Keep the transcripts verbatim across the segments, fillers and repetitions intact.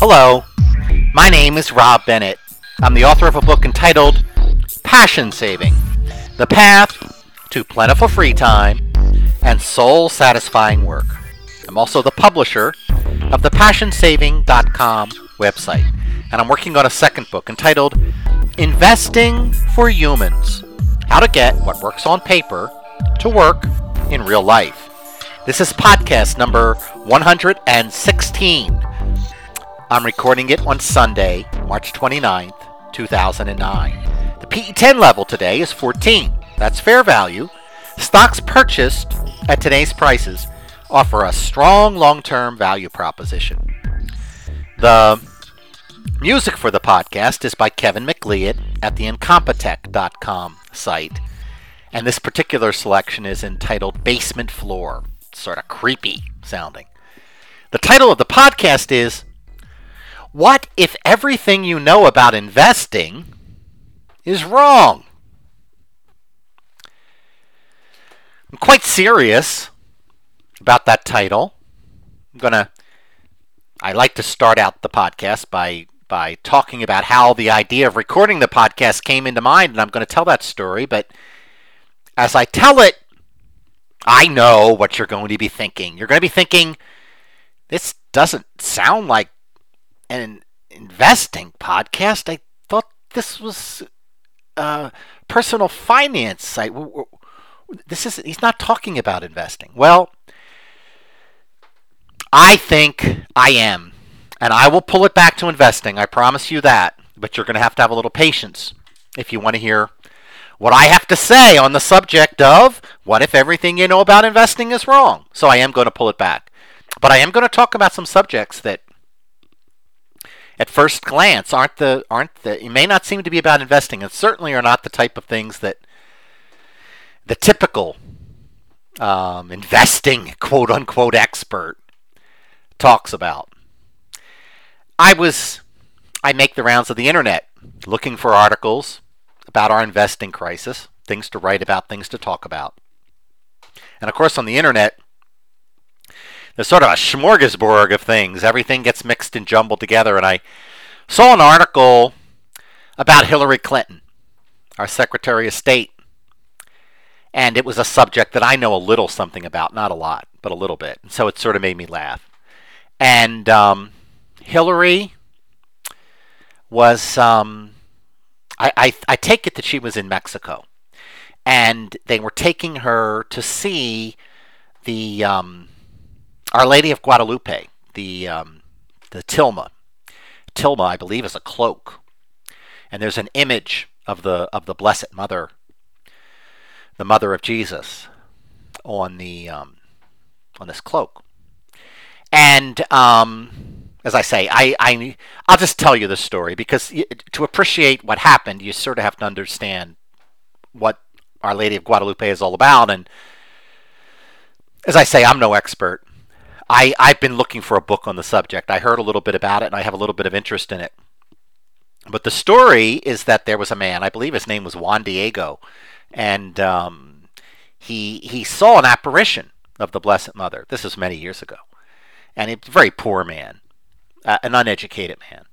Hello, my name is Rob Bennett. I'm the author of a book entitled Passion Saving: The Path to Plentiful Free Time and Soul-Satisfying Work. I'm also the publisher of the passion saving dot com website, and I'm working on a second book entitled Investing for Humans: How to Get What Works on Paper to Work in Real Life. This is podcast number one hundred sixteen. I'm recording it on Sunday, March twenty-ninth, two thousand nine. The P E ten level today is fourteen. That's fair value. Stocks purchased at today's prices offer a strong long-term value proposition. The music for the podcast is by Kevin MacLeod at the incompetech dot com site. And this particular selection is entitled Basement Floor. It's sort of creepy sounding. The title of the podcast is What If Everything You Know About Investing is Wrong? I'm quite serious about that title. I'm gonna I like to start out the podcast by by talking about how the idea of recording the podcast came into mind, and I'm going to tell that story, but as I tell it, I know what you're going to be thinking. You're going to be thinking, this doesn't sound like an investing podcast. I thought this was a personal finance site. This is he's not talking about investing. Well, I think I am, and I will pull it back to investing. I promise you that. But you're going to have to have a little patience if you want to hear what I have to say on the subject of what if everything you know about investing is wrong. So I am going to pull it back. But I am going to talk about some subjects that at first glance aren't the aren't the it may not seem to be about investing, and certainly are not the type of things that the typical um, investing quote unquote expert talks about. I was I make the rounds of the internet looking for articles about our investing crisis, things to write about, things to talk about. And of course on the internet there's sort of a smorgasbord of things. Everything gets mixed and jumbled together. And I saw an article about Hillary Clinton, our Secretary of State. And it was a subject that I know a little something about. Not a lot, but a little bit. And so it sort of made me laugh. And um, Hillary was, um, I, I, I take it that she was in Mexico. And they were taking her to see the Um, Our Lady of Guadalupe, the um, the tilma. Tilma, I believe, is a cloak, and there's an image of the of the Blessed Mother, the Mother of Jesus, on the um, on this cloak. And um, as I say, I I I'll just tell you the story because to appreciate what happened, you sort of have to understand what Our Lady of Guadalupe is all about. And as I say, I'm no expert. I, I've been looking for a book on the subject. I heard a little bit about it, and I have a little bit of interest in it. But the story is that there was a man, I believe his name was Juan Diego, and um, he he saw an apparition of the Blessed Mother. This is many years ago. And he was a very poor man, uh, an uneducated man.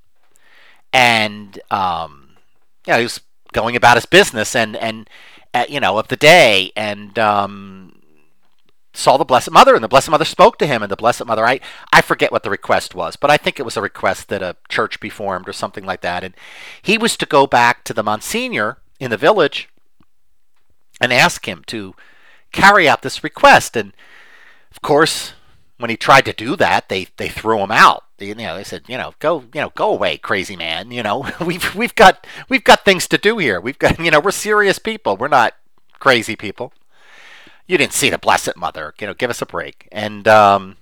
And um, you know, he was going about his business and, and uh, you know, of the day, and Um, saw the Blessed Mother, and the Blessed Mother spoke to him, and the Blessed Mother, I, I forget what the request was, but I think it was a request that a church be formed or something like that, and he was to go back to the Monsignor in the village and ask him to carry out this request. And of course, when he tried to do that, they, they threw him out. They, you know, they said, you know, go, you know, go away, crazy man. You know, we've we've got we've got things to do here. We've got, you know, we're serious people. We're not crazy people. You didn't see the Blessed Mother, you know, give us a break. And um,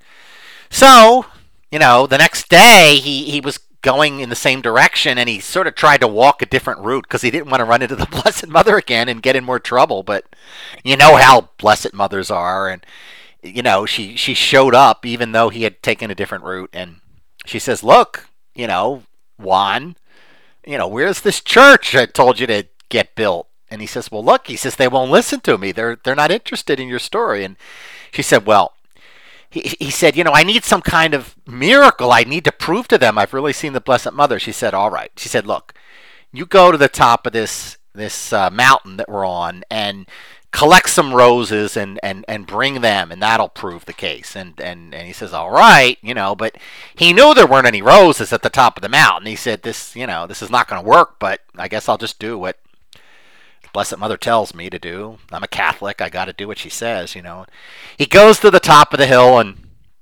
so, you know, the next day he, he was going in the same direction, and he sort of tried to walk a different route because he didn't want to run into the Blessed Mother again and get in more trouble. But you know how Blessed Mothers are. And, you know, she, she showed up even though he had taken a different route. And she says, look, you know, Juan, you know, where's this church I told you to get built? And he says, well, look, he says, they won't listen to me. They're they're not interested in your story. And she said, well, he, he said, you know, I need some kind of miracle. I need to prove to them I've really seen the Blessed Mother. She said, all right. She said, look, you go to the top of this this uh, mountain that we're on and collect some roses and, and, and bring them, and that'll prove the case. And, and and he says, all right, you know, but he knew there weren't any roses at the top of the mountain. He said, this, you know, this is not going to work, but I guess I'll just do what the Blessed Mother tells me to do. I'm a Catholic. I got to do what she says, you know. He goes to the top of the hill, and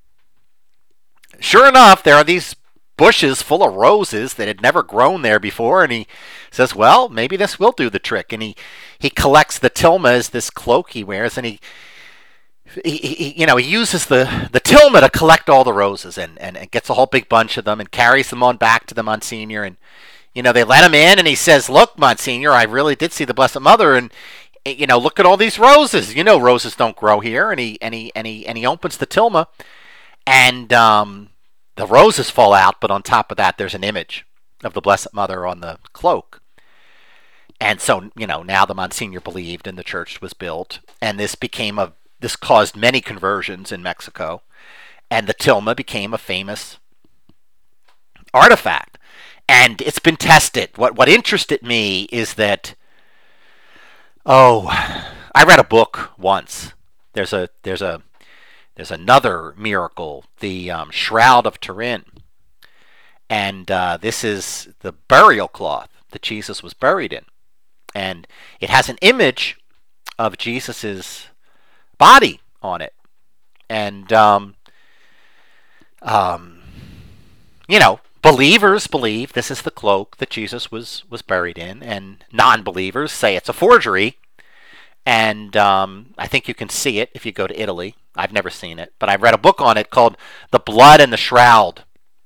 sure enough, there are these bushes full of roses that had never grown there before, and he says, well, maybe this will do the trick. And he, he collects the tilma as this cloak he wears, and he, he, he you know, he uses the, the tilma to collect all the roses, and, and, and gets a whole big bunch of them and carries them on back to the Monsignor. And, you know, they let him in, and he says, look, Monsignor, I really did see the Blessed Mother, and, you know, look at all these roses. You know, roses don't grow here. And he, and he, and he, and he opens the tilma, and, um, the roses fall out, but on top of that, there's an image of the Blessed Mother on the cloak. And so, you know, now the Monsignor believed, and the church was built, and this became a, this caused many conversions in Mexico, and the tilma became a famous artifact. And it's been tested. What what interested me is that, oh, I read a book once. There's a there's a There's another miracle, the um, Shroud of Turin. And uh, this is the burial cloth that Jesus was buried in. And it has an image of Jesus's body on it. And, um, um, you know, believers believe this is the cloak that Jesus was, was buried in. And non-believers say it's a forgery. And um, I think you can see it if you go to Italy. I've never seen it, but I read a book on it called The Blood and the Shroud.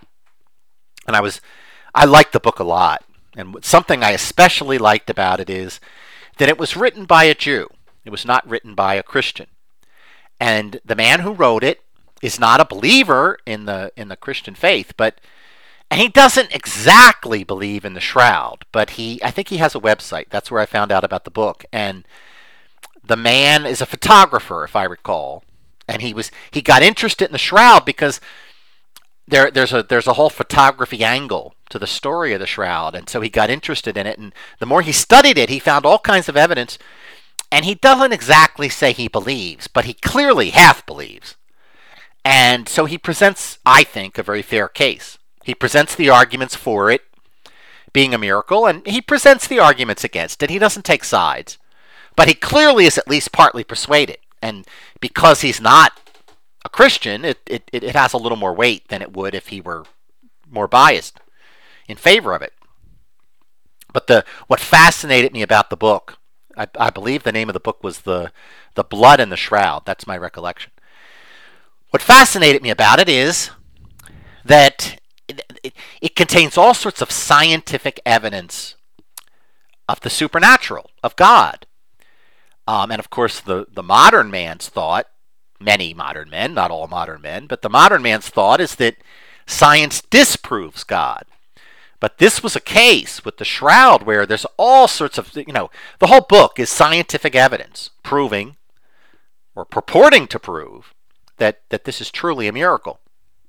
And I was, I liked the book a lot. And something I especially liked about it is that it was written by a Jew. It was not written by a Christian. And the man who wrote it is not a believer in the in the Christian faith, but and he doesn't exactly believe in the shroud, but he I think he has a website. That's where I found out about the book. And the man is a photographer, if I recall. And he was he got interested in the shroud because there there's a there's a whole photography angle to the story of the shroud, and so he got interested in it. And the more he studied it, he found all kinds of evidence. And he doesn't exactly say he believes, but he clearly half believes. And so he presents, I think, a very fair case. He presents the arguments for it being a miracle, and he presents the arguments against it. He doesn't take sides, but he clearly is at least partly persuaded. And because he's not a Christian, it, it, it has a little more weight than it would if he were more biased in favor of it. But the what fascinated me about the book, I, I believe the name of the book was the the Blood and the Shroud. That's my recollection. What fascinated me about it is that it, it, it contains all sorts of scientific evidence of the supernatural, of God. Um, and of course, the, the modern man's thought, many modern men, not all modern men, but the modern man's thought is that science disproves God. But this was a case with the shroud where there's all sorts of, you know, the whole book is scientific evidence proving or purporting to prove that, that this is truly a miracle.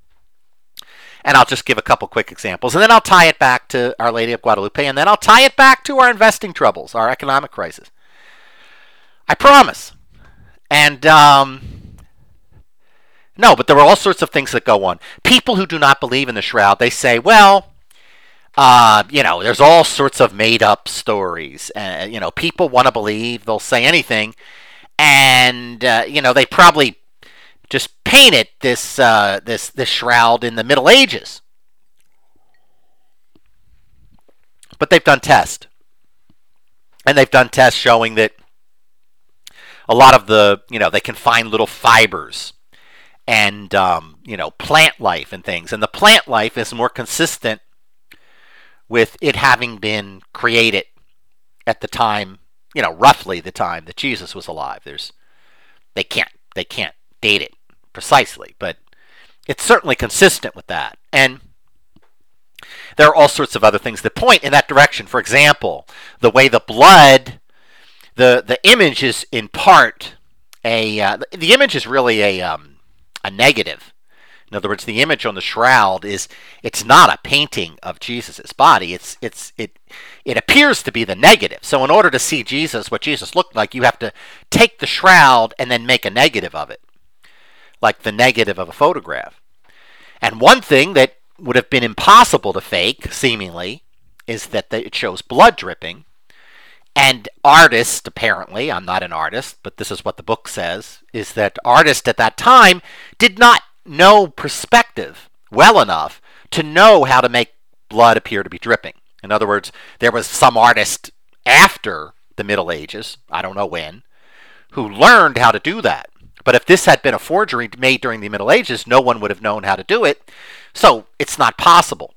And I'll just give a couple quick examples, and then I'll tie it back to Our Lady of Guadalupe, and then I'll tie it back to our investing troubles, our economic crisis. I promise. And, um, no, but there were all sorts of things that go on. People who do not believe in the shroud, they say, well, uh, you know, there's all sorts of made-up stories. Uh, you know, people want to believe, they'll say anything. And, uh, you know, they probably just painted this, uh, this, this shroud in the Middle Ages. But they've done tests. And they've done tests showing that a lot of the, you know, they can find little fibers and, um, you know, plant life and things. And the plant life is more consistent with it having been created at the time, you know, roughly the time that Jesus was alive. There's, they can't, they can't date it precisely, but it's certainly consistent with that. And there are all sorts of other things that point in that direction. For example, the way the blood, the the image is in part a, uh, the image is really a, um, a negative. In other words, the image on the shroud is it's not a painting of Jesus' body. It's it's it it appears to be the negative. So in order to see Jesus, what Jesus looked like, you have to take the shroud and then make a negative of it, like the negative of a photograph. And one thing that would have been impossible to fake, seemingly, is that it shows blood dripping. And artists, apparently, I'm not an artist, but this is what the book says, is that artists at that time did not know perspective well enough to know how to make blood appear to be dripping. In other words, there was some artist after the Middle Ages, I don't know when, who learned how to do that. But if this had been a forgery made during the Middle Ages, no one would have known how to do it. So it's not possible.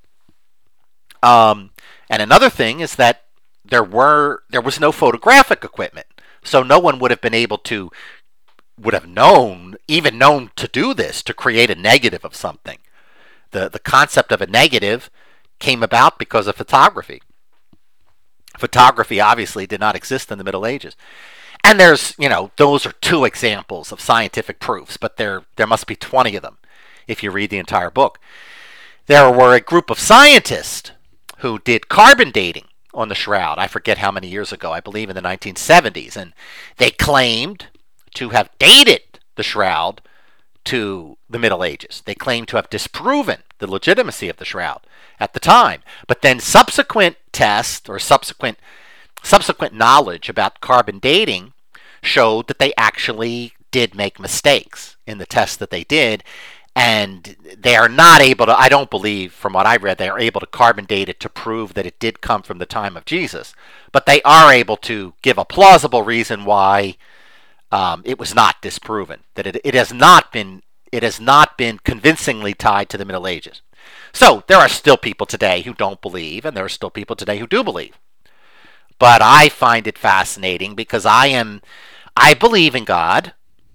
Um, and another thing is that there were there was no photographic equipment, so no one would have been able to would have known even known to do this, to create a negative of something. The the concept of a negative came about because of photography. Photography obviously did not exist in the Middle Ages. And there's, you know, those are two examples of scientific proofs, but there there must be twenty of them if you read the entire book. There were a group of scientists who did carbon dating on the shroud. I forget how many years ago, I believe in the nineteen seventies, and they claimed to have dated the shroud to the Middle Ages. They claimed to have disproven the legitimacy of the shroud at the time. But then subsequent tests or subsequent subsequent knowledge about carbon dating showed that they actually did make mistakes in the tests that they did, and they are not able to, I don't believe, from what I read, they are able to carbon date it to prove that it did come from the time of Jesus. But they are able to give a plausible reason why um, it was not disproven, that it, it has not been it has not been convincingly tied to the Middle Ages. So there are still people today who don't believe, and there are still people today who do believe. But I find it fascinating because I am, I believe in God.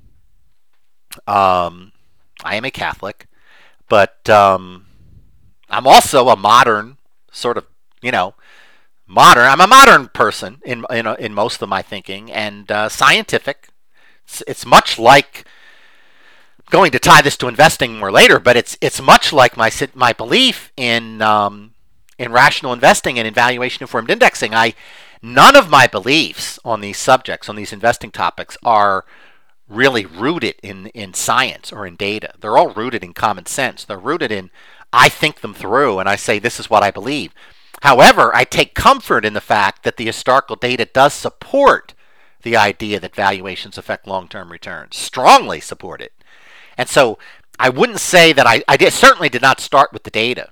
Um, I am a Catholic, but um, I'm also a modern sort of, you know, modern. I'm a modern person in in, in most of my thinking, and uh, scientific. It's, it's much like, I'm going to tie this to investing more later, but it's it's much like my my belief in um, in rational investing and in valuation informed indexing. I none of my beliefs on these subjects, on these investing topics, are really rooted in, in science or in data. They're all rooted in common sense. They're rooted in, I think them through and I say this is what I believe. However, I take comfort in the fact that the historical data does support the idea that valuations affect long-term returns, strongly support it. And so I wouldn't say that I, I did, certainly did not start with the data,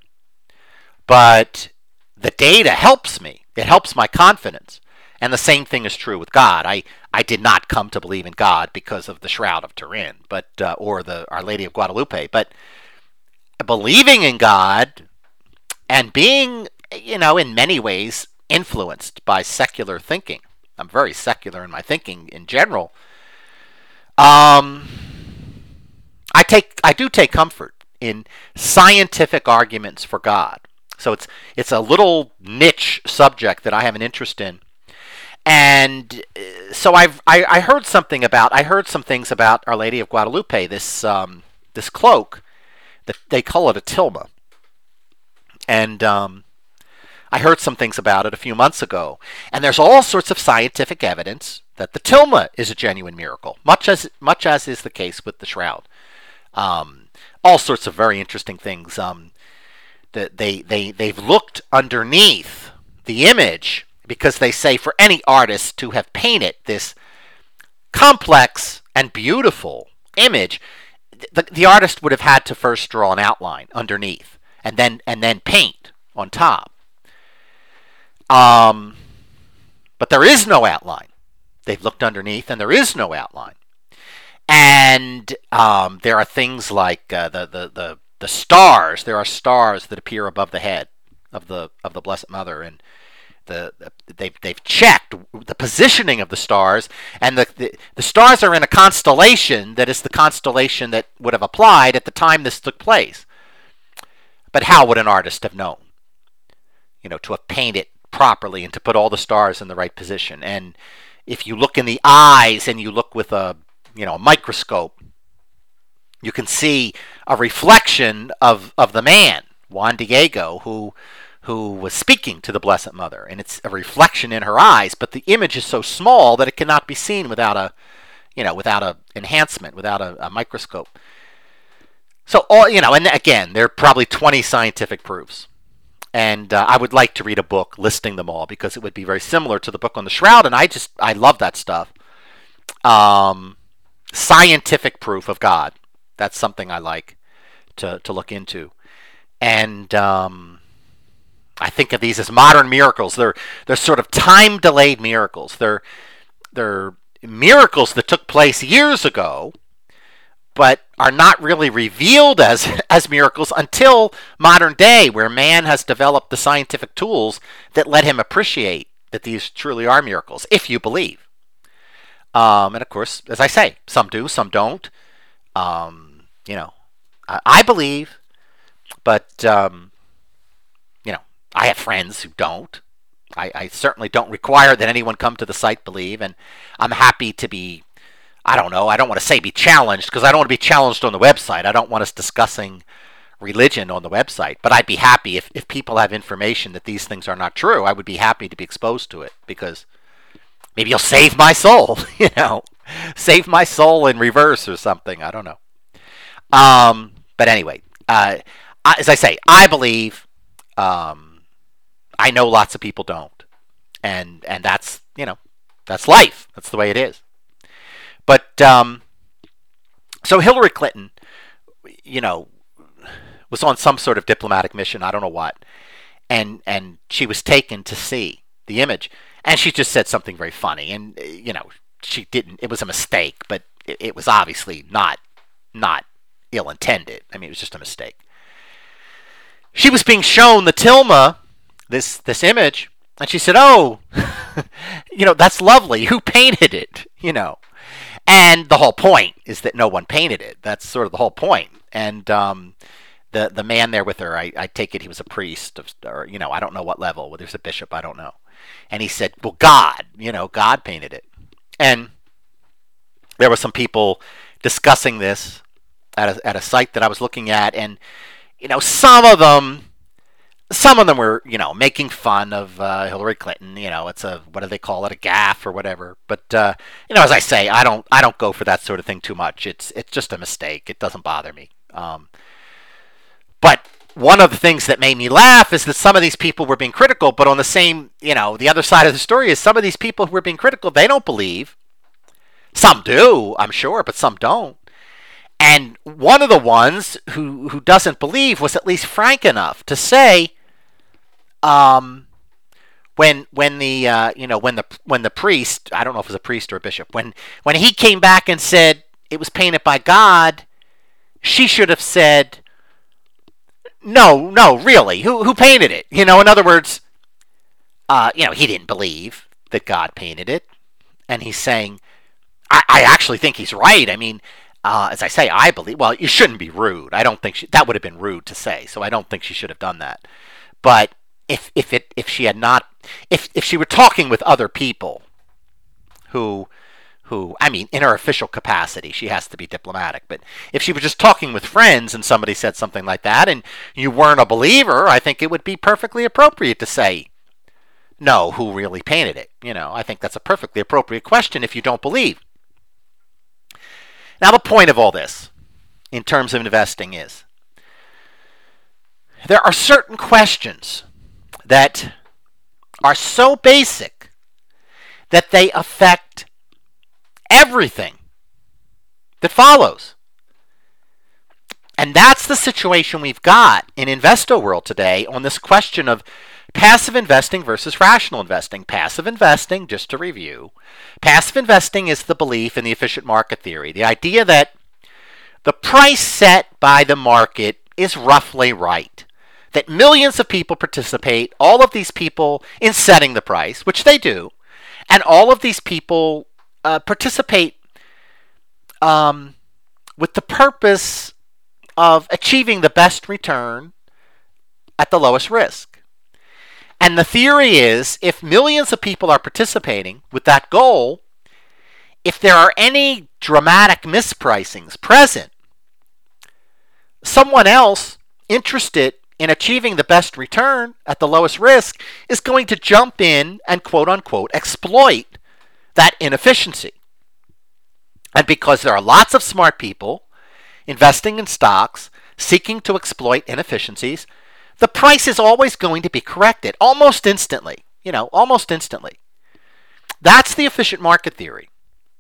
but the data helps me. It helps my confidence. And the same thing is true with God. I, I did not come to believe in God because of the Shroud of Turin, but uh, or the Our Lady of Guadalupe. But believing in God and being, you know, in many ways influenced by secular thinking. I'm very secular in my thinking in general. Um, I take I do take comfort in scientific arguments for God. So it's it's a little niche subject that I have an interest in. And so I've I, I heard something about I heard some things about Our Lady of Guadalupe, this um, this cloak that they call it a tilma, and um, I heard some things about it a few months ago. And there's all sorts of scientific evidence that the tilma is a genuine miracle, much as much as is the case with the shroud. Um, all sorts of very interesting things. Um, that they they they've looked underneath the image, because they say for any artist to have painted this complex and beautiful image, the, the artist would have had to first draw an outline underneath and then and then paint on top. Um, but there is no outline. They've looked underneath and there is no outline. And um, there are things like uh, the, the, the, the stars. There are stars that appear above the head of the of the Blessed Mother, and The, they've, they've checked the positioning of the stars, and the, the, the stars are in a constellation that is the constellation that would have applied at the time this took place. But how would an artist have known, you know, to have painted properly and to put all the stars in the right position? And if you look in the eyes and you look with a, you know, a microscope, you can see a reflection of, of the man, Juan Diego, who who was speaking to the Blessed Mother, and it's a reflection in her eyes, but the image is so small that it cannot be seen without a, you know, without a enhancement, without a, a microscope. So, all you know, and again, there are probably twenty scientific proofs, and uh, I would like to read a book listing them all because it would be very similar to the book on the shroud, and I just I love that stuff. Um, scientific proof of God. That's something I like to to look into, and um, I think of these as modern miracles. They're they're sort of time delayed miracles. They're they're miracles that took place years ago, but are not really revealed as as miracles until modern day, where man has developed the scientific tools that let him appreciate that these truly are miracles, if you believe. Um, and of course, as I say, some do, some don't. Um, you know, I, I believe, but um, you know, I have friends who don't. I, I certainly don't require that anyone come to the site believe, and I'm happy to be, I don't know, I don't want to say be challenged, because I don't want to be challenged on the website. I don't want us discussing religion on the website, but I'd be happy if, if people have information that these things are not true. I would be happy to be exposed to it, because maybe you'll save my soul, you know, save my soul in reverse or something. I don't know. Um, but anyway, uh, I, as I say, I believe. Um, I know lots of people don't, and and that's you know that's life. That's the way it is. But um, so Hillary Clinton, you know, was on some sort of diplomatic mission. I don't know what, and and she was taken to see the image, and she just said something very funny, and you know she didn't. It was a mistake, but it, it was obviously not not ill intended. I mean, it was just a mistake. She was being shown the tilma. This this image, and she said, "Oh, you know, that's lovely. Who painted it?" You know, and the whole point is that no one painted it. That's sort of the whole point. And um, the the man there with her, I, I take it he was a priest, or you know, I don't know what level. Whether he was a bishop, I don't know. And he said, "Well, God, you know, God painted it." And there were some people discussing this at a, at a site that I was looking at, and you know, some of them. Some of them were, you know, making fun of uh, Hillary Clinton. You know, it's a what do they call it, a gaffe or whatever. But uh, you know, as I say, I don't, I don't go for that sort of thing too much. It's, it's just a mistake. It doesn't bother me. Um, but one of the things that made me laugh is that some of these people were being critical. But on the same, you know, the other side of the story is some of these people who were being critical, they don't believe. Some do, I'm sure, but some don't. And one of the ones who who doesn't believe was at least frank enough to say. Um, when when the uh, you know when the when the priest, I don't know if it was a priest or a bishop, when when he came back and said it was painted by God, she should have said, no, no, really, who who painted it? You know, in other words, uh, you know, he didn't believe that God painted it, and he's saying, I, I actually think he's right. I mean, uh, as I say, I believe. Well, you shouldn't be rude. I don't think she, that would have been rude to say. So I don't think she should have done that. But If if it if she had not if if she were talking with other people who who I mean in her official capacity, she has to be diplomatic, but if she was just talking with friends and somebody said something like that and you weren't a believer, I think it would be perfectly appropriate to say, no, who really painted it? You know, I think that's a perfectly appropriate question if you don't believe. Now the point of all this in terms of investing is there are certain questions that are so basic that they affect everything that follows. And that's the situation we've got in Investo World today on this question of passive investing versus rational investing. Passive investing, just to review, passive investing is the belief in the efficient market theory, the idea that the price set by the market is roughly right. That millions of people participate, all of these people in setting the price, which they do, and all of these people uh, participate um, with the purpose of achieving the best return at the lowest risk. And the theory is, if millions of people are participating with that goal, if there are any dramatic mispricings present, someone else interested in achieving the best return at the lowest risk is going to jump in and quote unquote exploit that inefficiency. And because there are lots of smart people investing in stocks seeking to exploit inefficiencies, the price is always going to be corrected almost instantly. You know, almost instantly. That's the efficient market theory.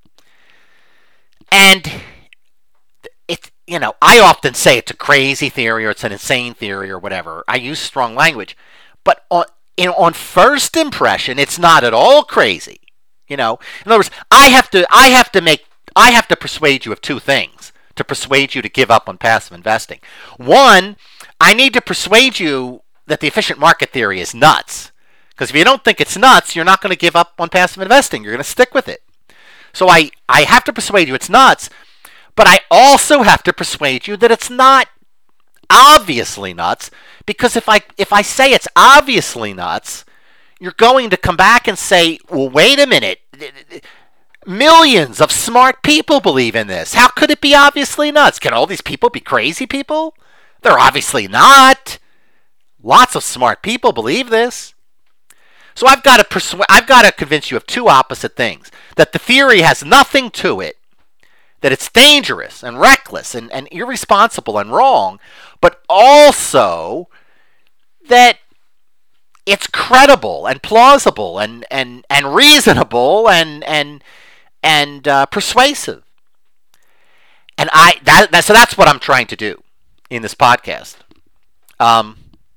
And it, you know, I often say it's a crazy theory or it's an insane theory or whatever. I use strong language. But on, you know, on first impression, it's not at all crazy. You know, in other words, I have to, I have to make, I have to persuade you of two things to persuade you to give up on passive investing. One, I need to persuade you that the efficient market theory is nuts. Because if you don't think it's nuts, you're not going to give up on passive investing. You're going to stick with it. So I, I have to persuade you it's nuts, but I also have to persuade you that it's not obviously nuts, because if I if I say it's obviously nuts, you're going to come back and say, well, wait a minute. Millions of smart people believe in this. How could it be obviously nuts? Can all these people be crazy people? They're obviously not. Lots of smart people believe this. So I've got to persuade, I've got to convince you of two opposite things. That the theory has nothing to it, that it's dangerous and reckless and, and irresponsible and wrong, but also that it's credible and plausible and, and, and reasonable and and and uh, persuasive. And I that, that so that's what I'm trying to do in this podcast. Um,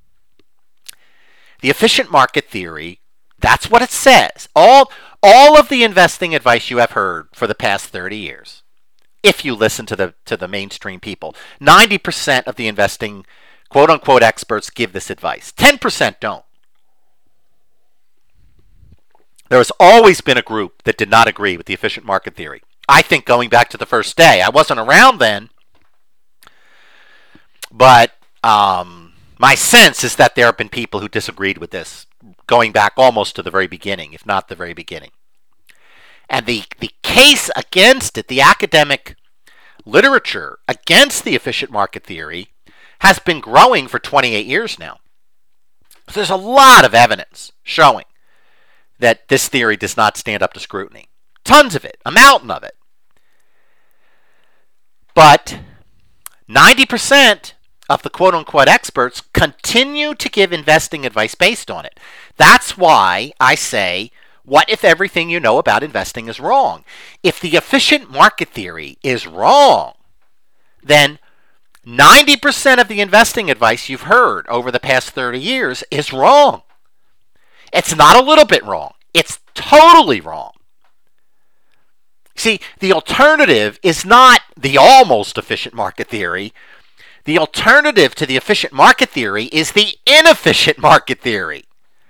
the efficient market theory. That's what it says. All, all of the investing advice you have heard for the past thirty years, if you listen to the to the mainstream people, ninety percent of the investing quote-unquote experts give this advice. ten percent don't. There has always been a group that did not agree with the efficient market theory. I think going back to the first day. I wasn't around then, but um, my sense is that there have been people who disagreed with this going back almost to the very beginning, if not the very beginning. And the, the case against it, the academic literature against the efficient market theory, has been growing for twenty-eight years now. So there's a lot of evidence showing that this theory does not stand up to scrutiny. Tons of it, a mountain of it. But ninety percent of the quote-unquote experts continue to give investing advice based on it. That's why I say, what if everything you know about investing is wrong? If the efficient market theory is wrong, then ninety percent of the investing advice you've heard over the past thirty years is wrong. It's not a little bit wrong. It's totally wrong. See, the alternative is not the almost efficient market theory. The alternative to the efficient market theory is the inefficient market theory.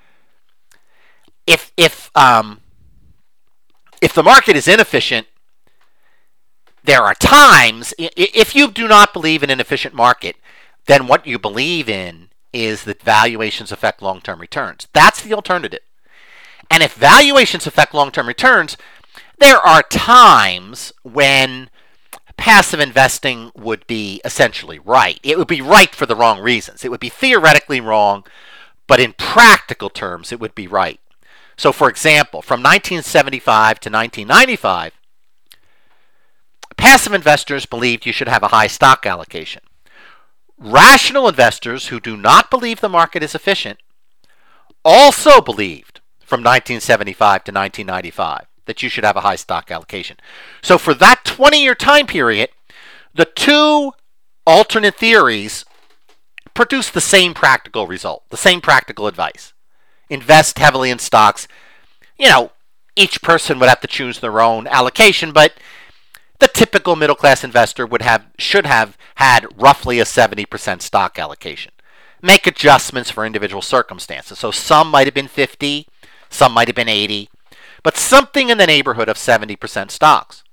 If if um, if the market is inefficient, there are times, if you do not believe in an efficient market, then what you believe in is that valuations affect long-term returns. That's the alternative. And if valuations affect long-term returns, there are times when passive investing would be essentially right. It would be right for the wrong reasons. It would be theoretically wrong, but in practical terms, it would be right. So, for example, from nineteen seventy-five to nineteen ninety-five, passive investors believed you should have a high stock allocation. Rational investors who do not believe the market is efficient also believed from nineteen seventy-five to nineteen ninety-five that you should have a high stock allocation. So for that twenty-year time period, the two alternate theories produce the same practical result, the same practical advice. Invest heavily in stocks. You know, each person would have to choose their own allocation, but the typical middle-class investor would have should have had roughly a seventy percent stock allocation. Make adjustments for individual circumstances. So some might have been fifty, some might have been eighty, but something in the neighborhood of seventy percent stocks.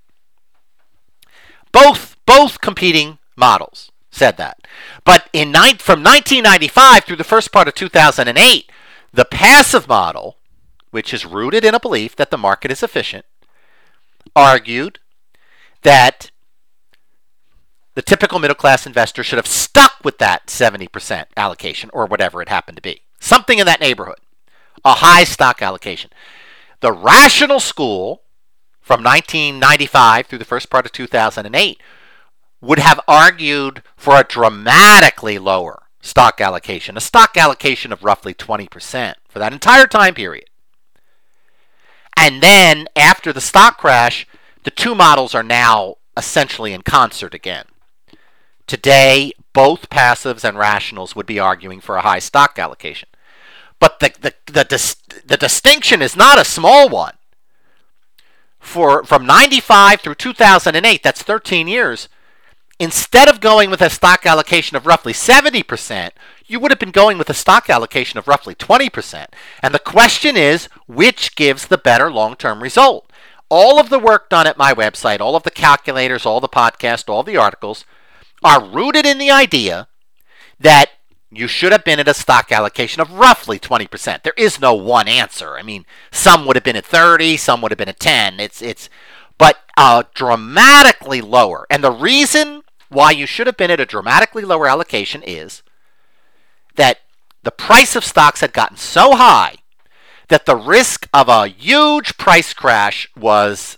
Both both competing models said that. But in from nineteen ninety-five through the first part of two thousand eight, the passive model, which is rooted in a belief that the market is efficient, argued that the typical middle class investor should have stuck with that seventy percent allocation or whatever it happened to be. Something in that neighborhood. A high stock allocation. The rational school from nineteen ninety-five through the first part of two thousand eight would have argued for a dramatically lower stock allocation, a stock allocation of roughly twenty percent for that entire time period. And then after the stock crash, the two models are now essentially in concert again. Today, both passives and rationals would be arguing for a high stock allocation. But the, the, the, dis, the distinction is not a small one. For from ninety-five through two thousand eight, that's thirteen years, instead of going with a stock allocation of roughly seventy percent, you would have been going with a stock allocation of roughly twenty percent. And the question is, which gives the better long-term result? All of the work done at my website, all of the calculators, all the podcasts, all the articles, are rooted in the idea that you should have been at a stock allocation of roughly twenty percent. There is no one answer. I mean, some would have been at thirty, some would have been at ten. It's it's but uh, dramatically lower. And the reason why you should have been at a dramatically lower allocation is that the price of stocks had gotten so high that the risk of a huge price crash was,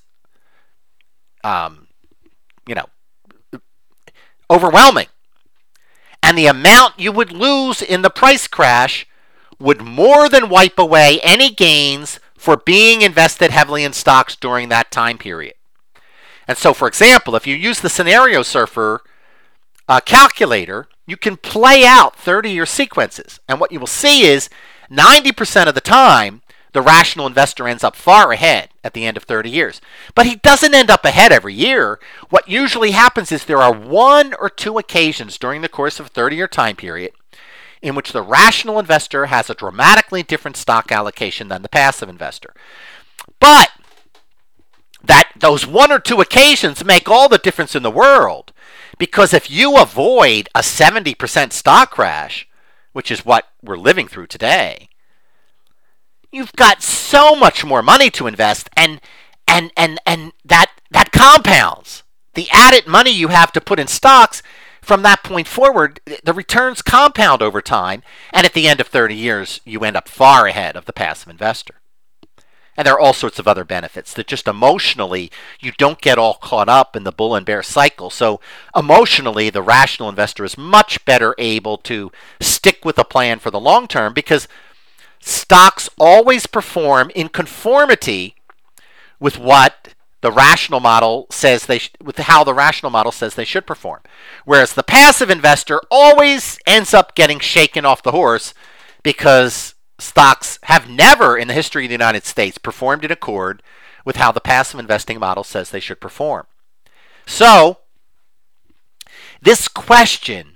um, you know, overwhelming. And the amount you would lose in the price crash would more than wipe away any gains for being invested heavily in stocks during that time period. And so, for example, if you use the Scenario Surfer uh, calculator, you can play out thirty-year sequences. And what you will see is ninety percent of the time, the rational investor ends up far ahead at the end of thirty years. But he doesn't end up ahead every year. What usually happens is there are one or two occasions during the course of a thirty-year time period in which the rational investor has a dramatically different stock allocation than the passive investor. But that those one or two occasions make all the difference in the world, because if you avoid a seventy percent stock crash, which is what we're living through today, you've got so much more money to invest, and and and and that that compounds. The added money you have to put in stocks from that point forward, the returns compound over time, and at the end of thirty years, you end up far ahead of the passive investor. And there are all sorts of other benefits that just emotionally, you don't get all caught up in the bull and bear cycle. So emotionally, the rational investor is much better able to stick with a plan for the long term, because stocks always perform in conformity with what the rational model says they sh- with how the rational model says they should perform. Whereas the passive investor always ends up getting shaken off the horse, because stocks have never in the history of the United States performed in accord with how the passive investing model says they should perform. So, this question,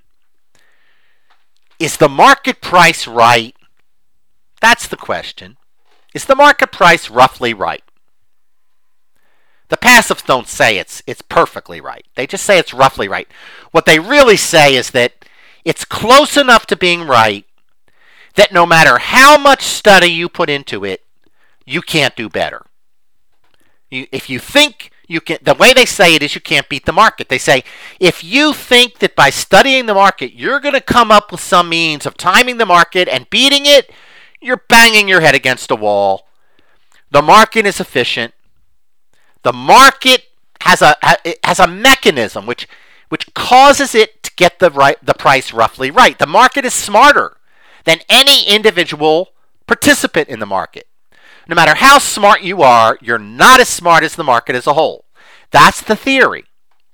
is the market price right? That's the question. Is the market price roughly right? The passives don't say it's it's perfectly right. They just say it's roughly right. What they really say is that it's close enough to being right that no matter how much study you put into it, you can't do better. You, if you think you can, the way they say it is you can't beat the market. They say, if you think that by studying the market, you're going to come up with some means of timing the market and beating it, you're banging your head against a wall. The market is efficient. The market has a has a mechanism which which causes it to get the right the price roughly right. The market is smarter than any individual participant in the market. No matter how smart you are, you're not as smart as the market as a whole. That's the theory.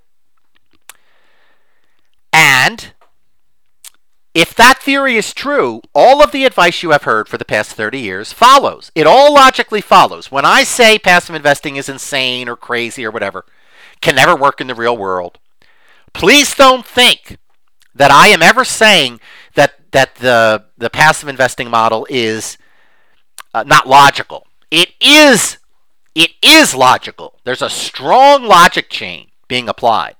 And if that theory is true, all of the advice you have heard for the past thirty years follows. It all logically follows. When I say passive investing is insane or crazy or whatever, can never work in the real world, please don't think that I am ever saying that that the the passive investing model is uh, not logical. It is it is logical. There's a strong logic chain being applied.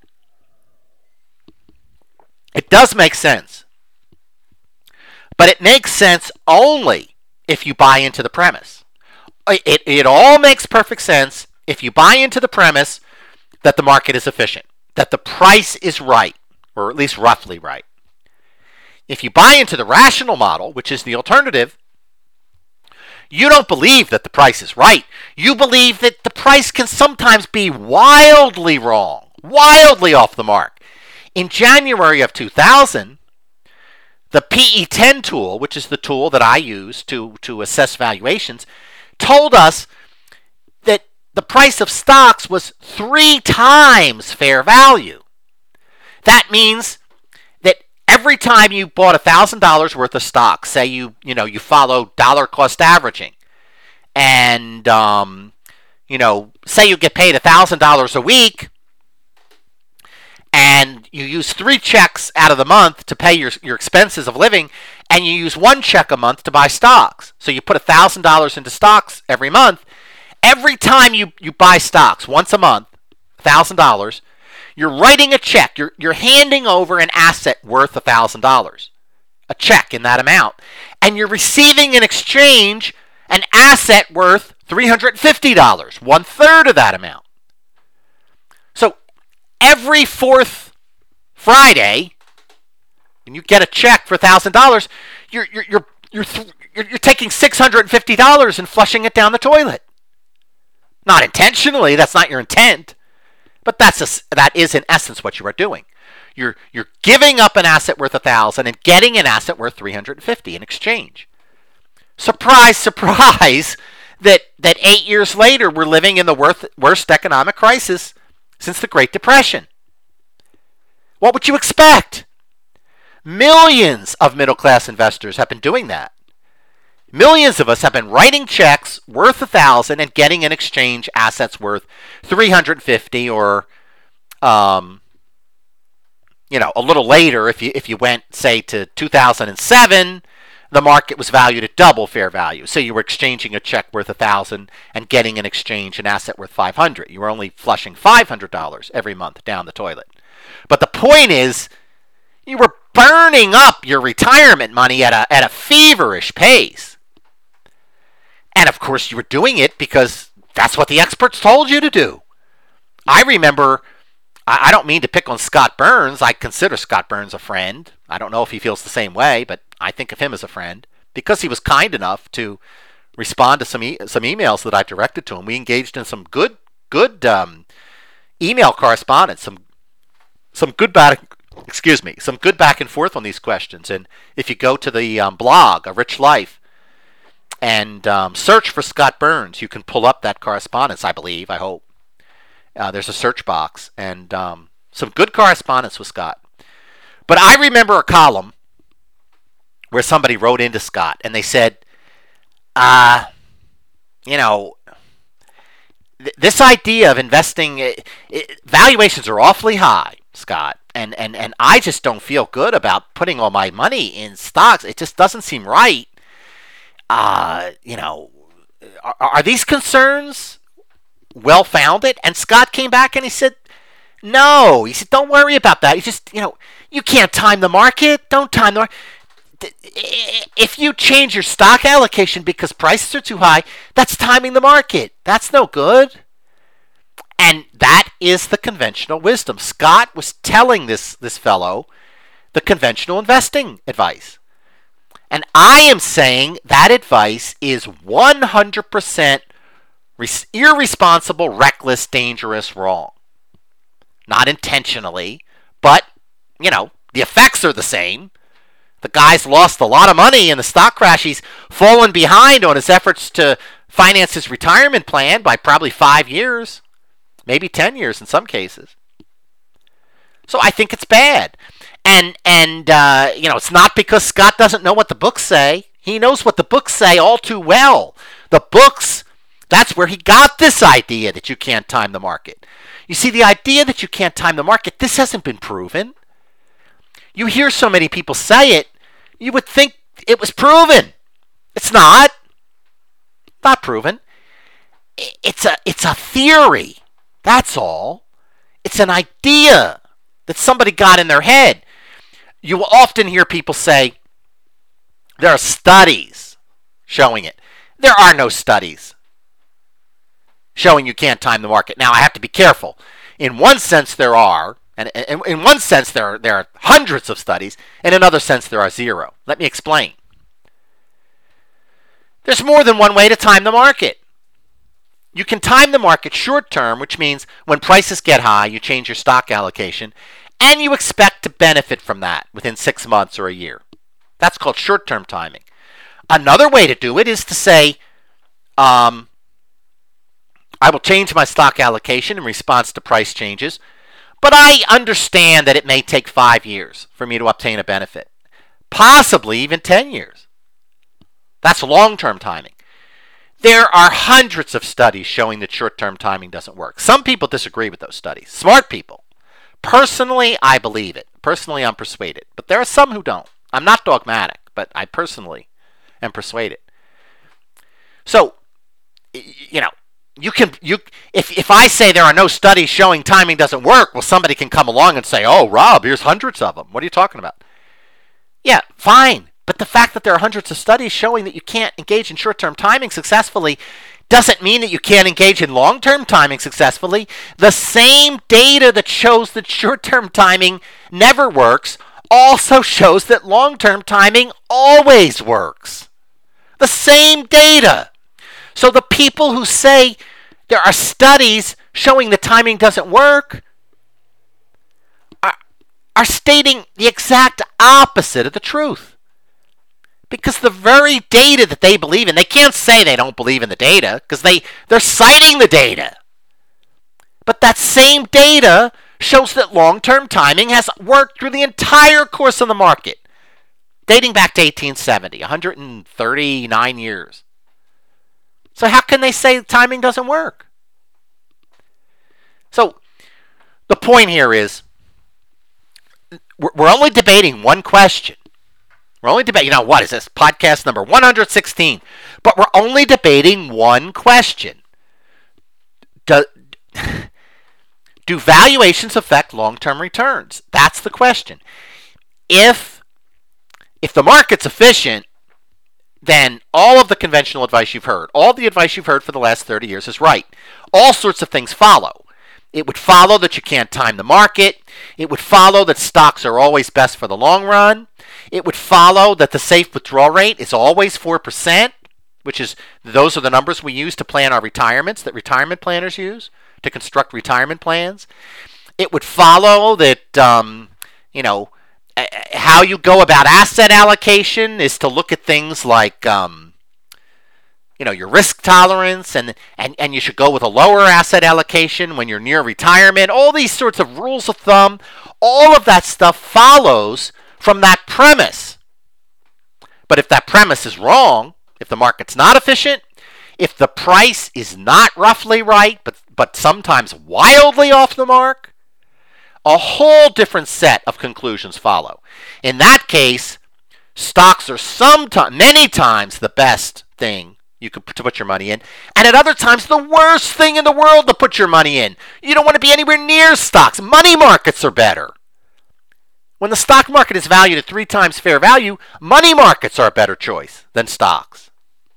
It does make sense. But it makes sense only if you buy into the premise. It, it, it all makes perfect sense if you buy into the premise that the market is efficient, that the price is right, or at least roughly right. If you buy into the rational model, which is the alternative, you don't believe that the price is right. You believe that the price can sometimes be wildly wrong, wildly off the mark. In January of two thousand, the P E ten tool, which is the tool that I use to, to assess valuations, told us that the price of stocks was three times fair value. That means that every time you bought one thousand dollars worth of stock, say you you know you follow dollar cost averaging, and um, you know say you get paid one thousand dollars a week, and you use three checks out of the month to pay your your expenses of living, and you use one check a month to buy stocks. So you put one thousand dollars into stocks every month. Every time you, you buy stocks once a month, one thousand dollars, you're writing a check. You're, you're handing over an asset worth one thousand dollars, a check in that amount. And you're receiving in exchange an asset worth three hundred fifty dollars, one third of that amount. So every fourth Friday, when you get a check for one thousand dollars, you're, you're, you're, you're, you're, you're taking six hundred fifty dollars and flushing it down the toilet. Not intentionally, that's not your intent, but that's a, that is in essence what you are doing. You're you're giving up an asset worth a thousand and getting an asset worth three hundred fifty in exchange. Surprise, surprise! That that eight years later we're living in the worst worst economic crisis since the Great Depression. What would you expect? Millions of middle class investors have been doing that. Millions of us have been writing checks worth a thousand and getting in exchange assets worth three hundred fifty, or, um, you know, a little later, if you if you went say to two thousand seven, the market was valued at double fair value. So you were exchanging a check worth a thousand and getting in exchange an asset worth five hundred. You were only flushing five hundred dollars every month down the toilet. But the point is, you were burning up your retirement money at a at a feverish pace. And of course, you were doing it because that's what the experts told you to do. I remember, I don't mean to pick on Scott Burns. I consider Scott Burns a friend. I don't know if he feels the same way, but I think of him as a friend because he was kind enough to respond to some e- some emails that I directed to him. We engaged in some good good um, email correspondence, some some good back excuse me, some good back and forth on these questions. And if you go to the um, blog, A Rich Life, and um, search for Scott Burns, you can pull up that correspondence, I believe, I hope. Uh, there's a search box, and um, some good correspondence with Scott. But I remember a column where somebody wrote into Scott, and they said, uh, you know, th- this idea of investing, it, it, valuations are awfully high, Scott, and, and, and I just don't feel good about putting all my money in stocks. It just doesn't seem right. Uh, you know, are, are these concerns well-founded? And Scott came back and he said, no. He said, don't worry about that. He just, you know, you can't time the market. Don't time the market. If you change your stock allocation because prices are too high, that's timing the market. That's no good. And that is the conventional wisdom. Scott was telling this, this fellow the conventional investing advice. And I am saying that advice is one hundred percent irresponsible, reckless, dangerous, wrong. Not intentionally, but, you know, the effects are the same. The guy's lost a lot of money in the stock crash. He's fallen behind on his efforts to finance his retirement plan by probably five years, maybe ten years in some cases. So I think it's bad. And, and uh, you know, it's not because Scott doesn't know what the books say. He knows what the books say all too well. The books, that's where he got this idea that you can't time the market. You see, the idea that you can't time the market, this hasn't been proven. You hear so many people say it, you would think it was proven. It's not. Not proven. It's a, it's a theory. That's all. It's an idea that somebody got in their head. You will often hear people say, there are studies showing it. There are no studies showing you can't time the market. Now, I have to be careful. In one sense, there are. And in one sense, there are, there are hundreds of studies. In another sense, there are zero. Let me explain. There's more than one way to time the market. You can time the market short term, which means when prices get high, you change your stock allocation, and you expect to benefit from that within six months or a year. That's called short-term timing. Another way to do it is to say, um, I will change my stock allocation in response to price changes, but I understand that it may take five years for me to obtain a benefit, possibly even ten years. That's long-term timing. There are hundreds of studies showing that short-term timing doesn't work. Some people disagree with those studies. Smart people. Personally, I believe it. Personally, I'm persuaded. But there are some who don't. I'm not dogmatic, but I personally am persuaded. So, you know, you can you if if I say there are no studies showing timing doesn't work, well, somebody can come along and say, "Oh, Rob, here's hundreds of them. What are you talking about?" Yeah, fine. But the fact that there are hundreds of studies showing that you can't engage in short-term timing successfully doesn't mean that you can't engage in long-term timing successfully. The same data that shows that short-term timing never works also shows that long-term timing always works. The same data. So the people who say there are studies showing that timing doesn't work are, are stating the exact opposite of the truth. Because the very data that they believe in, they can't say they don't believe in the data because they, they're citing the data. But that same data shows that long-term timing has worked through the entire course of the market, dating back to eighteen seventy, one hundred thirty-nine years. So how can they say timing doesn't work? So the point here is we're only debating one question. We're only debating, you know, what is this? Podcast number one hundred sixteen. But we're only debating one question. Do, do valuations affect long-term returns? That's the question. If, if the market's efficient, then all of the conventional advice you've heard, all the advice you've heard for the last thirty years is right. All sorts of things follow. It would follow that you can't time the market. It would follow that stocks are always best for the long run. It would follow that the safe withdrawal rate is always four percent, which is, those are the numbers we use to plan our retirements, that retirement planners use to construct retirement plans. It would follow that, um, you know, how you go about asset allocation is to look at things like, um, you know, your risk tolerance, and, and, and you should go with a lower asset allocation when you're near retirement. All these sorts of rules of thumb, all of that stuff follows from that premise. But if that premise is wrong, if the market's not efficient, if the price is not roughly right, but, but sometimes wildly off the mark, a whole different set of conclusions follow. In that case, stocks are sometimes, many times the best thing you could to put your money in, and at other times the worst thing in the world to put your money in. You don't want to be anywhere near stocks. Money markets are better. When the stock market is valued at three times fair value, money markets are a better choice than stocks.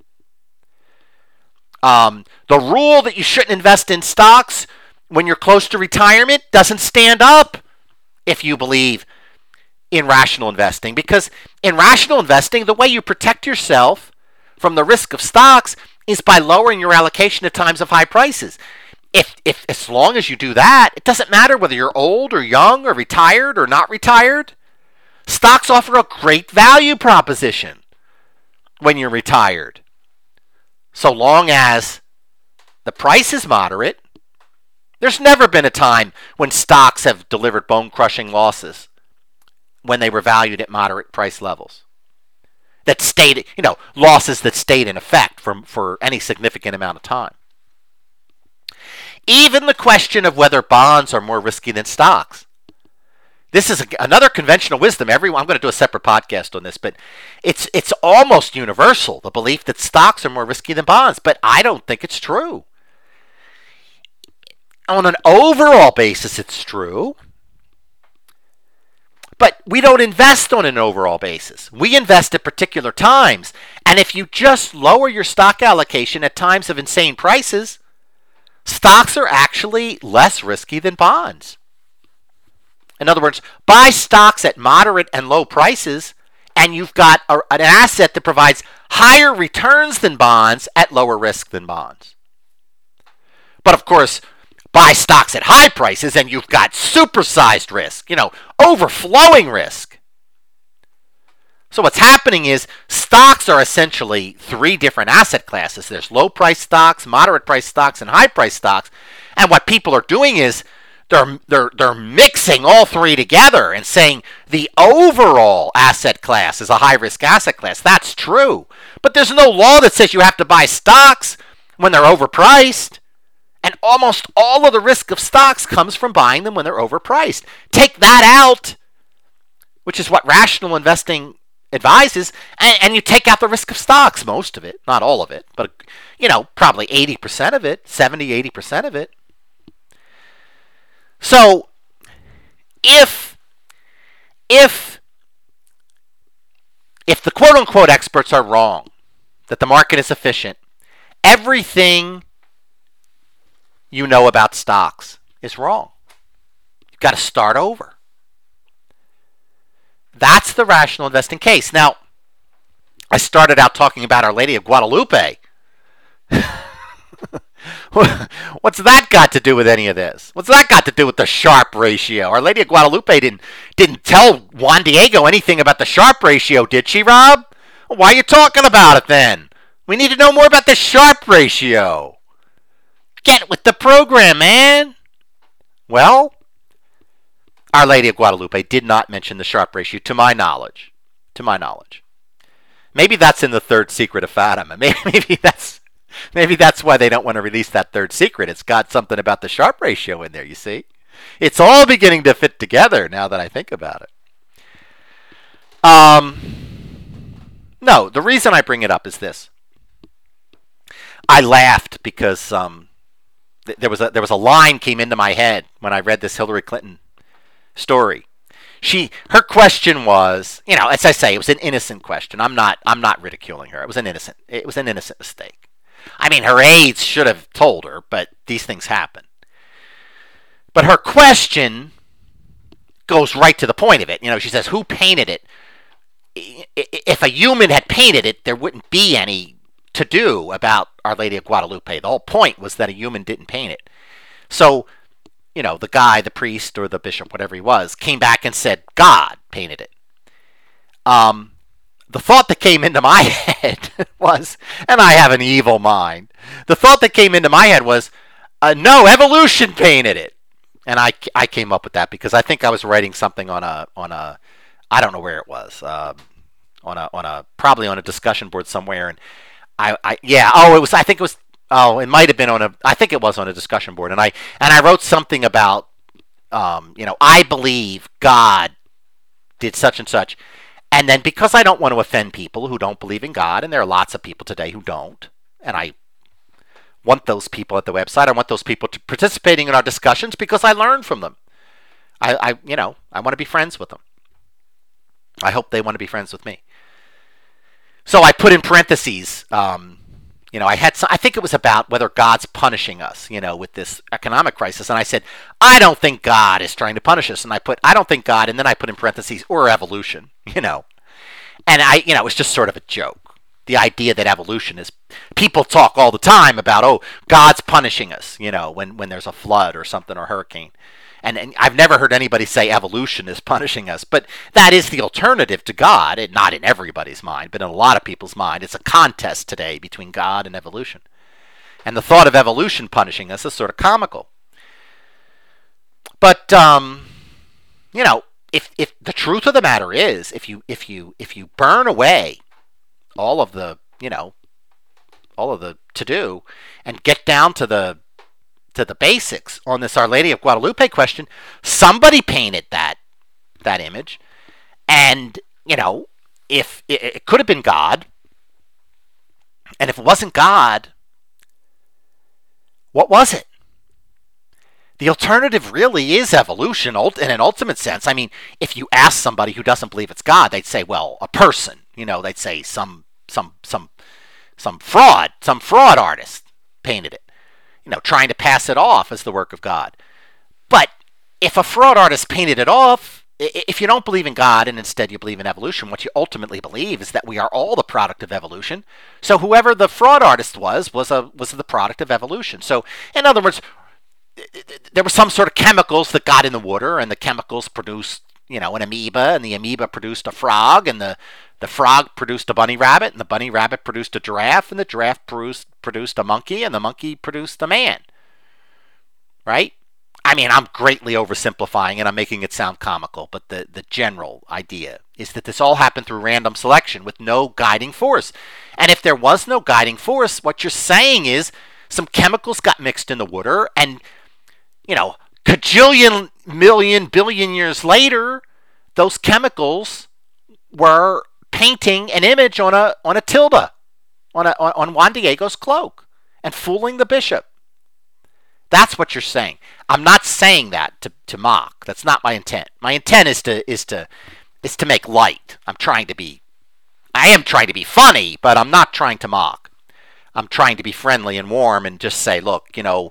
Um, the rule that you shouldn't invest in stocks when you're close to retirement doesn't stand up if you believe in rational investing. Because in rational investing, the way you protect yourself from the risk of stocks is by lowering your allocation at times of high prices. If, if as long as you do that, it doesn't matter whether you're old or young or retired or not retired. Stocks offer a great value proposition when you're retired, so long as the price is moderate. There's never been a time when stocks have delivered bone-crushing losses when they were valued at moderate price levels. That stayed, you know, losses that stayed in effect for, for any significant amount of time. Even the question of whether bonds are more risky than stocks. This is a, another conventional wisdom. Everyone, I'm going to do a separate podcast on this, but it's it's almost universal, the belief that stocks are more risky than bonds. But I don't think it's true. On an overall basis, it's true. But we don't invest on an overall basis. We invest at particular times. And if you just lower your stock allocation at times of insane prices, stocks are actually less risky than bonds. In other words, buy stocks at moderate and low prices, and you've got a, an asset that provides higher returns than bonds at lower risk than bonds. But of course, buy stocks at high prices and you've got supersized risk, you know, overflowing risk. So what's happening is stocks are essentially three different asset classes. There's low price stocks, moderate price stocks, and high price stocks. And what people are doing is they're they're they're mixing all three together and saying the overall asset class is a high risk asset class. That's true. But there's no law that says you have to buy stocks when they're overpriced. And almost all of the risk of stocks comes from buying them when they're overpriced. Take that out, which is what rational investing advises, and, and you take out the risk of stocks, most of it, not all of it, but, you know, probably eighty percent of it, seventy, eighty percent of it. So if, if, if the quote-unquote experts are wrong, that the market is efficient, everything you know about stocks is wrong. You've got to start over. That's the rational investing case. Now, I started out talking about Our Lady of Guadalupe. What's that got to do with any of this? What's that got to do with the Sharpe ratio? Our Lady of Guadalupe didn't didn't tell Juan Diego anything about the Sharpe ratio, did she, Rob? Why are you talking about it then? We need to know more about the Sharpe ratio. Get with the program, man. Well, Our Lady of Guadalupe did not mention the Sharpe ratio, to my knowledge. To my knowledge. Maybe that's in the third secret of Fatima. Maybe, maybe that's maybe that's why they don't want to release that third secret. It's got something about the Sharpe ratio in there, you see. It's all beginning to fit together now that I think about it. Um, no, the reason I bring it up is this. I laughed because um, th- there was a there was a line came into my head when I read this Hillary Clinton story. She her question was, you know, as I say, it was an innocent question. I'm not I'm not ridiculing her. It was an innocent it was an innocent mistake. I mean, her aides should have told her, but these things happen. But her question goes right to the point of it. You know, she says, "Who painted it?" If a human had painted it, there wouldn't be any to do about Our Lady of Guadalupe. The whole point was that a human didn't paint it. So, you know, the guy, the priest or the bishop, whatever he was, came back and said, God painted it. Um, the thought that came into my head was, and I have an evil mind, the thought that came into my head was, uh, no, evolution painted it. And I, I came up with that because I think I was writing something on a, on a, I don't know where it was, uh, on a, on a, probably on a discussion board somewhere. And I, I, yeah, oh, it was, I think it was, oh, it might have been on a, I think it was on a discussion board. And I, and I wrote something about, um, you know, I believe God did such and such. And then because I don't want to offend people who don't believe in God, and there are lots of people today who don't, and I want those people at the website, I want those people to participating in our discussions because I learn from them. I, I you know, I want to be friends with them. I hope they want to be friends with me. So I put in parentheses, um, you know, I had some, I think it was about whether God's punishing us, you know, with this economic crisis. And I said, I don't think God is trying to punish us. And I put, I don't think God, and then I put in parentheses, or evolution, you know. And I, you know, it was just sort of a joke. The idea that evolution is, people talk all the time about, oh, God's punishing us, you know, when, when there's a flood or something or hurricane. And, and I've never heard anybody say evolution is punishing us. But that is the alternative to God. And not in everybody's mind, but in a lot of people's mind. It's a contest today between God and evolution. And the thought of evolution punishing us is sort of comical. But, um, you know, if if the truth of the matter is, if you if you if you burn away all of the, you know, all of the to-do and get down to the to the basics on this Our Lady of Guadalupe question, somebody painted that that image, and you know, if it, it could have been God, and if it wasn't God, what was it? The alternative really is evolution in an ultimate sense. I mean, if you ask somebody who doesn't believe it's God, they'd say, well, a person, you know, they'd say some some some some fraud, some fraud artist painted it, you know, trying to pass it off as the work of God. But if a fraud artist painted it off, if you don't believe in God and instead you believe in evolution, what you ultimately believe is that we are all the product of evolution. So whoever the fraud artist was was a was the product of evolution. So in other words, there were some sort of chemicals that got in the water, and the chemicals produced, you know, an amoeba, and the amoeba produced a frog, and the the frog produced a bunny rabbit, and the bunny rabbit produced a giraffe, and the giraffe produced produced a monkey, and the monkey produced a man. Right? I mean, I'm greatly oversimplifying and I'm making it sound comical, but the, the general idea is that this all happened through random selection with no guiding force. And if there was no guiding force, what you're saying is some chemicals got mixed in the water, and, you know, cajillion, million, billion years later, those chemicals were painting an image on a on a tilde, on, a, on Juan Diego's cloak, and fooling the bishop. That's what you're saying. I'm not saying that to, to mock. That's not my intent. My intent is to is to is to make light. I'm trying to be I am trying to be funny, but I'm not trying to mock. I'm trying to be friendly and warm and just say, look, you know,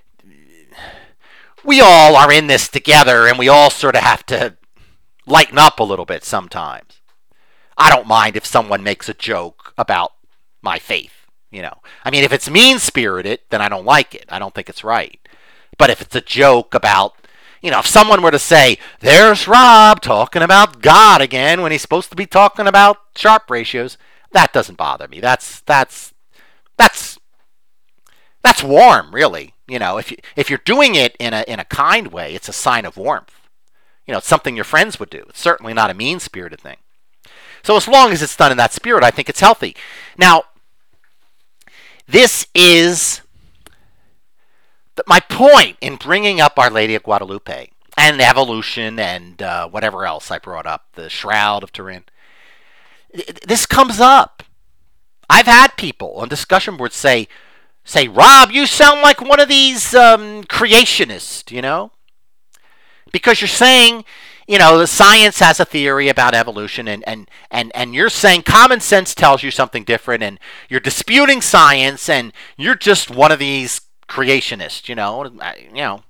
we all are in this together, and we all sort of have to lighten up a little bit sometimes. I don't mind if someone makes a joke about my faith. You know, I mean, if it's mean-spirited, then I don't like it. I don't think it's right. But if it's a joke about, you know, if someone were to say, there's Rob talking about God again when he's supposed to be talking about Sharpe ratios, that doesn't bother me. That's that's that's that's warm, really. You know, if you if you're doing it in a in a kind way, it's a sign of warmth. You know, it's something your friends would do. It's certainly not a mean-spirited thing. So as long as it's done in that spirit, I think it's healthy. Now, this is the, my point in bringing up Our Lady of Guadalupe and evolution and uh, whatever else I brought up, the Shroud of Turin. This comes up. I've had people on discussion boards say, say, Rob, you sound like one of these um, creationists, you know? Because you're saying, you know, the science has a theory about evolution, and, and, and, and you're saying common sense tells you something different, and you're disputing science, and you're just one of these creationists, you know. You know,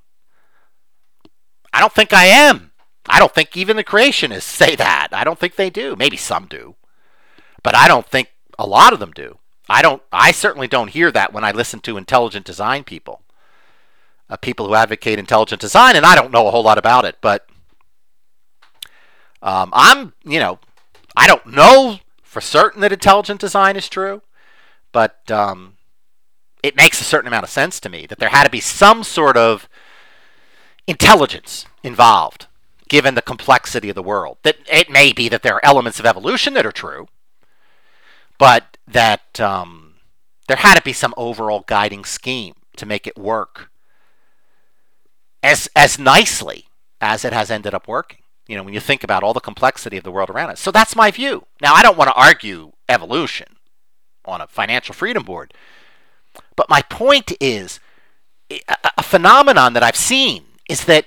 I don't think I am. I don't think even the creationists say that. I don't think they do. Maybe some do, but I don't think a lot of them do. I don't. I certainly don't hear that when I listen to intelligent design people, uh, people who advocate intelligent design, and I don't know a whole lot about it, but. Um, I'm, you know, I don't know for certain that intelligent design is true, but um, it makes a certain amount of sense to me that there had to be some sort of intelligence involved, given the complexity of the world. That it may be that there are elements of evolution that are true, but that um, there had to be some overall guiding scheme to make it work as as nicely as it has ended up working. You know, when you think about all the complexity of the world around us. So that's my view. Now, I don't want to argue evolution on a financial freedom board. But my point is, a, a phenomenon that I've seen is that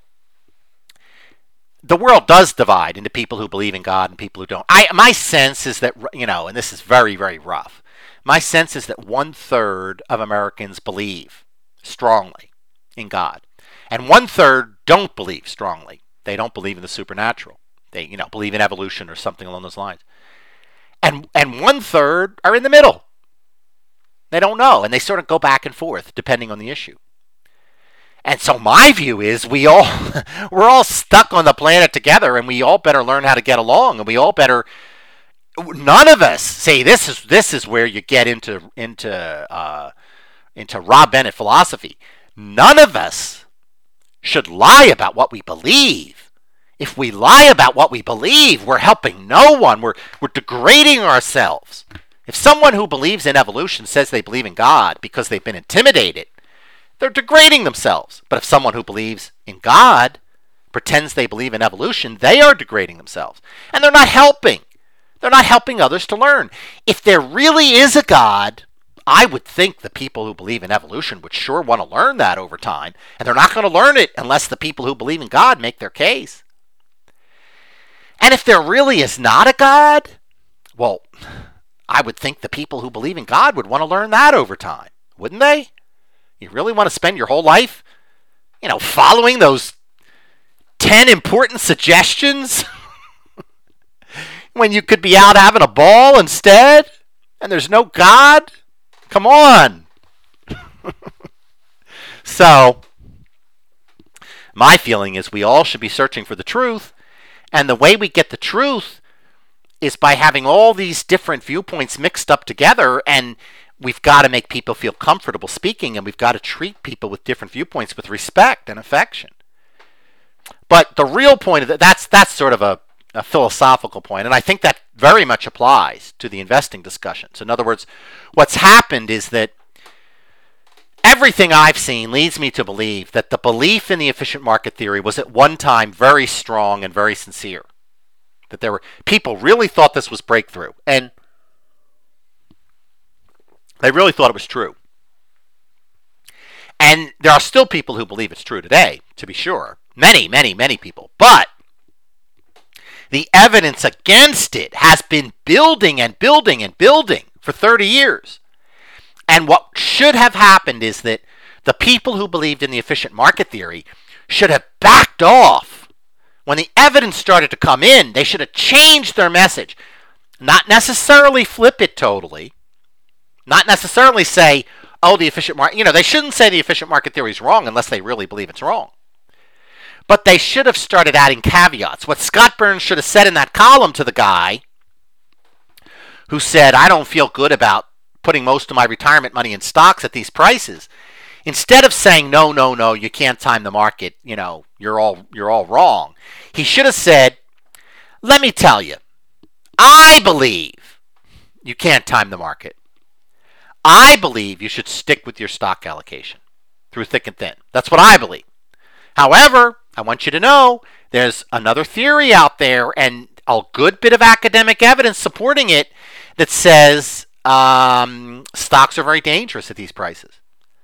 the world does divide into people who believe in God and people who don't. I, my sense is that, you know, and this is very, very rough. My sense is that one third of Americans believe strongly in God. And one third don't believe strongly. They don't believe in the supernatural. They, you know, believe in evolution or something along those lines. And and one third are in the middle. They don't know, and they sort of go back and forth depending on the issue. And so my view is we all we're all stuck on the planet together, and we all better learn how to get along, and we all better. None of us say this is this is where you get into into uh, into Rob Bennett philosophy. None of us should lie about what we believe. If we lie about what we believe, we're helping no one. We're we're degrading ourselves. If someone who believes in evolution says they believe in God because they've been intimidated, they're degrading themselves. But if someone who believes in God pretends they believe in evolution, they are degrading themselves. And they're not helping. They're not helping others to learn. If there really is a God, I would think the people who believe in evolution would sure want to learn that over time, and they're not going to learn it unless the people who believe in God make their case. And if there really is not a God, well, I would think the people who believe in God would want to learn that over time, wouldn't they? You really want to spend your whole life, you know, following those ten important suggestions when you could be out having a ball instead, and there's no God? Come on. So, my feeling is we all should be searching for the truth, and the way we get the truth is by having all these different viewpoints mixed up together, and we've got to make people feel comfortable speaking, and we've got to treat people with different viewpoints with respect and affection. But the real point of that, that's that's sort of a, a philosophical point, and I think that very much applies to the investing discussions. In other words, what's happened is that everything I've seen leads me to believe that the belief in the efficient market theory was at one time very strong and very sincere. That there were people really thought this was breakthrough, and they really thought it was true. And there are still people who believe it's true today, to be sure. Many, many, many people. But the evidence against it has been building and building and building for thirty years. And what should have happened is that the people who believed in the efficient market theory should have backed off. When the evidence started to come in, they should have changed their message. Not necessarily flip it totally. Not necessarily say, oh, the efficient market, you know, they shouldn't say the efficient market theory is wrong unless they really believe it's wrong. But they should have started adding caveats. What Scott Burns should have said in that column to the guy who said, I don't feel good about putting most of my retirement money in stocks at these prices. Instead of saying, no, no, no, you can't time the market, you know, you're all you're all wrong. He should have said, let me tell you, I believe you can't time the market. I believe you should stick with your stock allocation through thick and thin. That's what I believe. However, I want you to know there's another theory out there and a good bit of academic evidence supporting it that says um, stocks are very dangerous at these prices.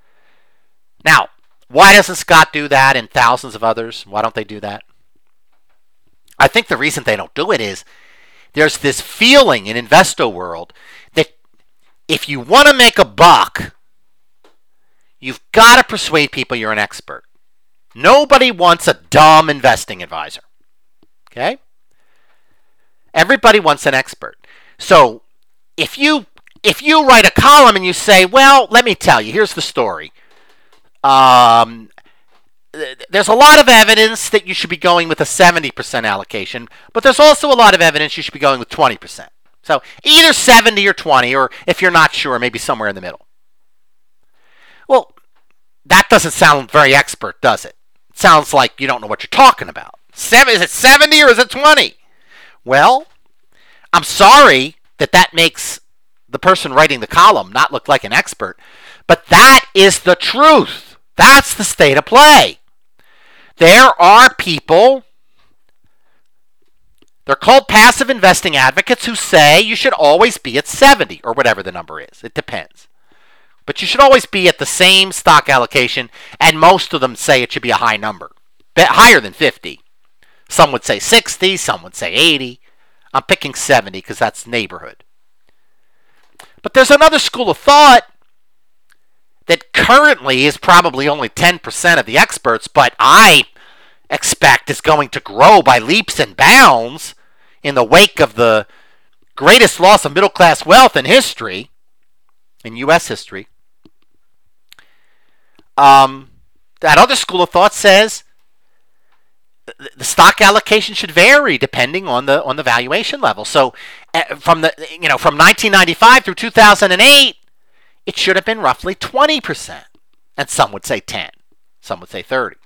Now, why doesn't Scott do that and thousands of others? Why don't they do that? I think the reason they don't do it is there's this feeling in investo world that if you want to make a buck, you've got to persuade people you're an expert. Nobody wants a dumb investing advisor. Okay? Everybody wants an expert. So if you if you write a column and you say, well, let me tell you, here's the story. Um, there's a lot of evidence that you should be going with a seventy percent allocation, but there's also a lot of evidence you should be going with twenty percent. So either seventy or twenty, or if you're not sure, maybe somewhere in the middle. Well, that doesn't sound very expert, does it? It sounds like you don't know what you're talking about. Seven, is it seventy or is it twenty? Well, I'm sorry that that makes the person writing the column not look like an expert, but that is the truth. That's the state of play. There are people, they're called passive investing advocates, who say you should always be at seventy, or whatever the number is. It depends. But you should always be at the same stock allocation, and most of them say it should be a high number, higher than fifty. Some would say sixty, some would say eighty. I'm picking seventy because that's neighborhood. But there's another school of thought that currently is probably only ten percent of the experts, but I expect is going to grow by leaps and bounds in the wake of the greatest loss of middle-class wealth in history, in U S history. Um, that other school of thought says the stock allocation should vary depending on the on the valuation level. So, uh, from the you know from nineteen ninety-five through two thousand eight, it should have been roughly twenty percent. And some would say ten. Some would say thirty.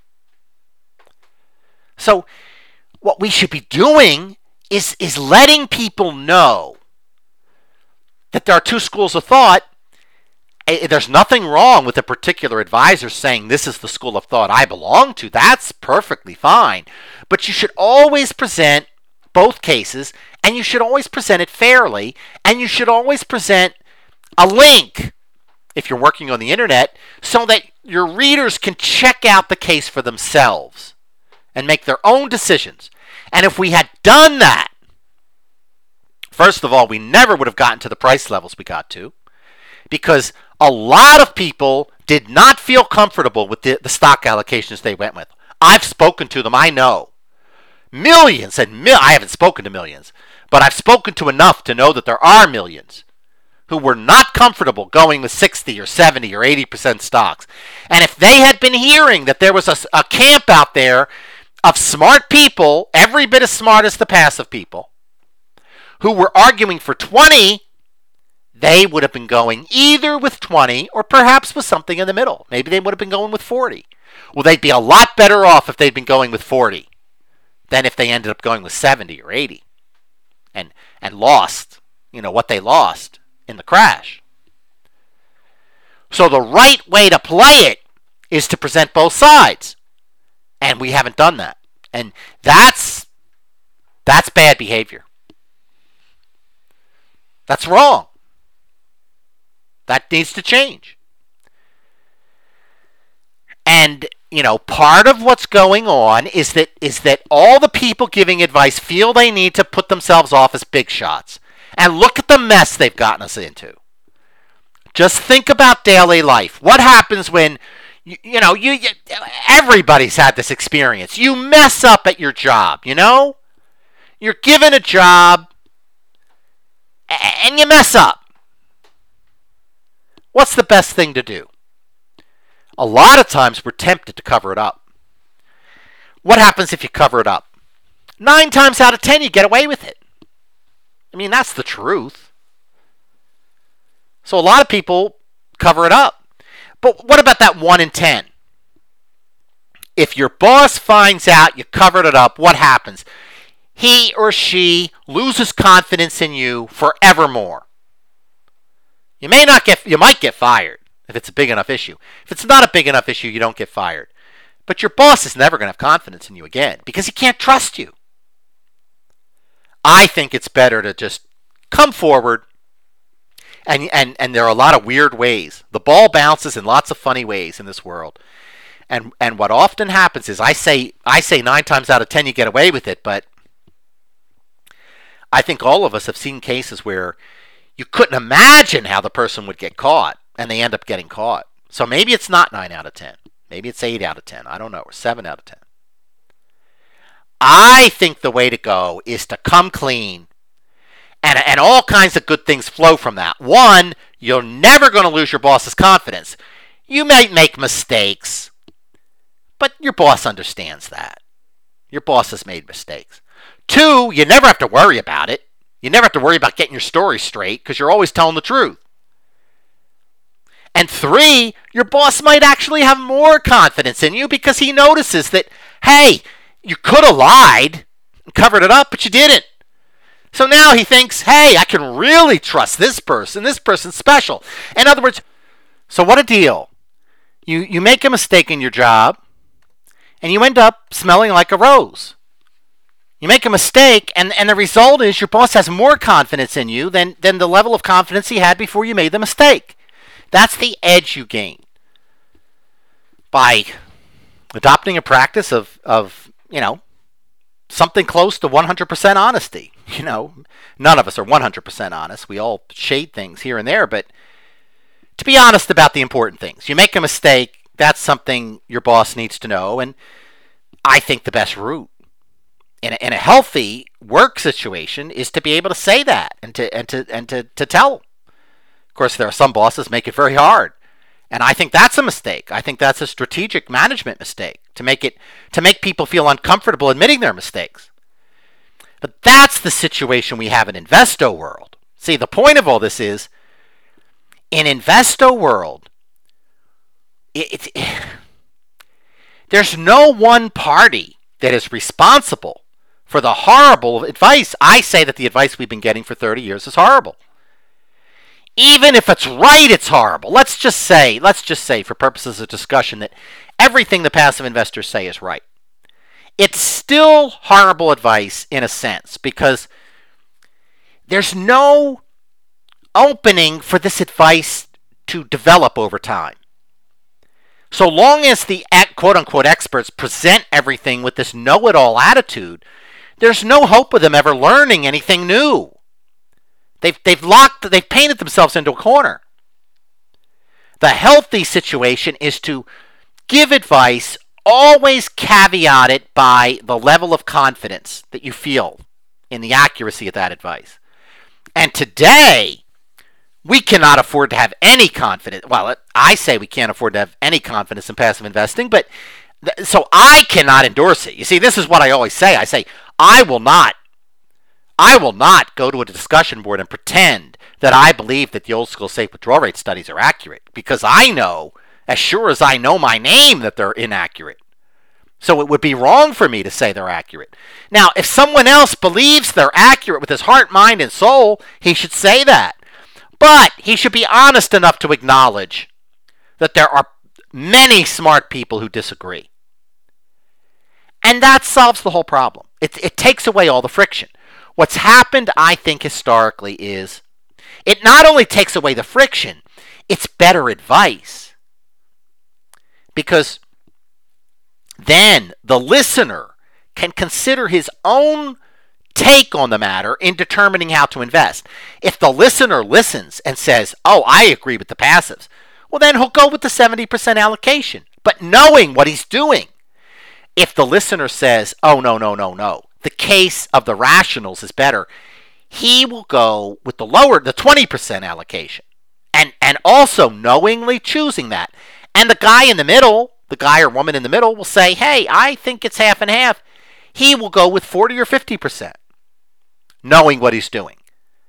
So what we should be doing is, is letting people know that there are two schools of thought. There's nothing wrong with a particular advisor saying this is the school of thought I belong to. That's perfectly fine. But you should always present both cases, and you should always present it fairly, and you should always present a link, if you're working on the internet, so that your readers can check out the case for themselves and make their own decisions. And if we had done that, first of all, we never would have gotten to the price levels we got to, because a lot of people did not feel comfortable with the, the stock allocations they went with. I've spoken to them, I know. Millions and mil- I haven't spoken to millions, but I've spoken to enough to know that there are millions who were not comfortable going with sixty or seventy or eighty percent stocks. And if they had been hearing that there was a, a camp out there of smart people, every bit as smart as the passive people, who were arguing for twenty, they would have been going either with twenty or perhaps with something in the middle. Maybe they would have been going with forty. Well, they'd be a lot better off if they'd been going with forty than if they ended up going with seventy or eighty and and lost, you know, what they lost in the crash. So the right way to play it is to present both sides. And we haven't done that. And that's that's bad behavior. That's wrong. That needs to change. And, you know, part of what's going on is that is that all the people giving advice feel they need to put themselves off as big shots. And look at the mess they've gotten us into. Just think about daily life. What happens when, you, you know, you, you everybody's had this experience. You mess up at your job, you know? You're given a job and you mess up. What's the best thing to do? A lot of times we're tempted to cover it up. What happens if you cover it up? Nine times out of ten you get away with it. I mean, that's the truth. So a lot of people cover it up. But what about that one in ten? If your boss finds out you covered it up, what happens? He or she loses confidence in you forevermore. You may not get, you might get fired if it's a big enough issue. If it's not a big enough issue, you don't get fired. But your boss is never going to have confidence in you again because he can't trust you. I think it's better to just come forward, and, and, and there are a lot of weird ways. The ball bounces in lots of funny ways in this world. And and what often happens is I say I say nine times out of ten you get away with it, but I think all of us have seen cases where you couldn't imagine how the person would get caught, and they end up getting caught. So maybe it's not nine out of ten. Maybe it's eight out of ten. I don't know, or seven out of ten. I think the way to go is to come clean, and, and all kinds of good things flow from that. One, you're never going to lose your boss's confidence. You may make mistakes, but your boss understands that. Your boss has made mistakes. Two, you never have to worry about it. You never have to worry about getting your story straight because you're always telling the truth. And three, your boss might actually have more confidence in you because he notices that, hey, you could have lied and covered it up, but you didn't. So now he thinks, hey, I can really trust this person. This person's special. In other words, so what a deal. You, you make a mistake in your job, and you end up smelling like a rose. You make a mistake, and, and the result is your boss has more confidence in you than, than the level of confidence he had before you made the mistake. That's the edge you gain by adopting a practice of, of you know, something close to one hundred percent honesty. You know, none of us are one hundred percent honest. We all shade things here and there, but to be honest about the important things. You make a mistake, that's something your boss needs to know, and I think the best route in a, in a healthy work situation is to be able to say that and to and to and to, to tell. Of course, there are some bosses make it very hard, and I think that's a mistake. I think that's a strategic management mistake to make it to make people feel uncomfortable admitting their mistakes. But that's the situation we have in Investo World. See, the point of all this is in Investo World, it, it, there's no one party that is responsible for the horrible advice. I say that the advice we've been getting for thirty years is horrible. Even if it's right, it's horrible. Let's just say, let's just say for purposes of discussion that everything the passive investors say is right. It's still horrible advice in a sense because there's no opening for this advice to develop over time. So long as the quote-unquote experts present everything with this know-it-all attitude, there's no hope of them ever learning anything new. They've, they've locked, they've painted themselves into a corner. The healthy situation is to give advice always caveat it by the level of confidence that you feel in the accuracy of that advice. And today, we cannot afford to have any confidence. Well, I say we can't afford to have any confidence in passive investing, but th- so I cannot endorse it. You see, this is what I always say. I say, I will not, I will not go to a discussion board and pretend that I believe that the old school safe withdrawal rate studies are accurate, because I know, as sure as I know my name, that they're inaccurate. So it would be wrong for me to say they're accurate. Now, if someone else believes they're accurate with his heart, mind, and soul, he should say that. But he should be honest enough to acknowledge that there are many smart people who disagree. And that solves the whole problem. It, it takes away all the friction. What's happened, I think, historically is it not only takes away the friction, it's better advice. Because then the listener can consider his own take on the matter in determining how to invest. If the listener listens and says, oh, I agree with the passives, well, then he'll go with the seventy percent allocation, but knowing what he's doing. If the listener says, oh, no, no, no, no, the case of the rationals is better, he will go with the lower, the twenty percent allocation, and, and also knowingly choosing that. And the guy in the middle, the guy or woman in the middle will say, hey, I think it's half and half. He will go with forty or fifty percent, knowing what he's doing.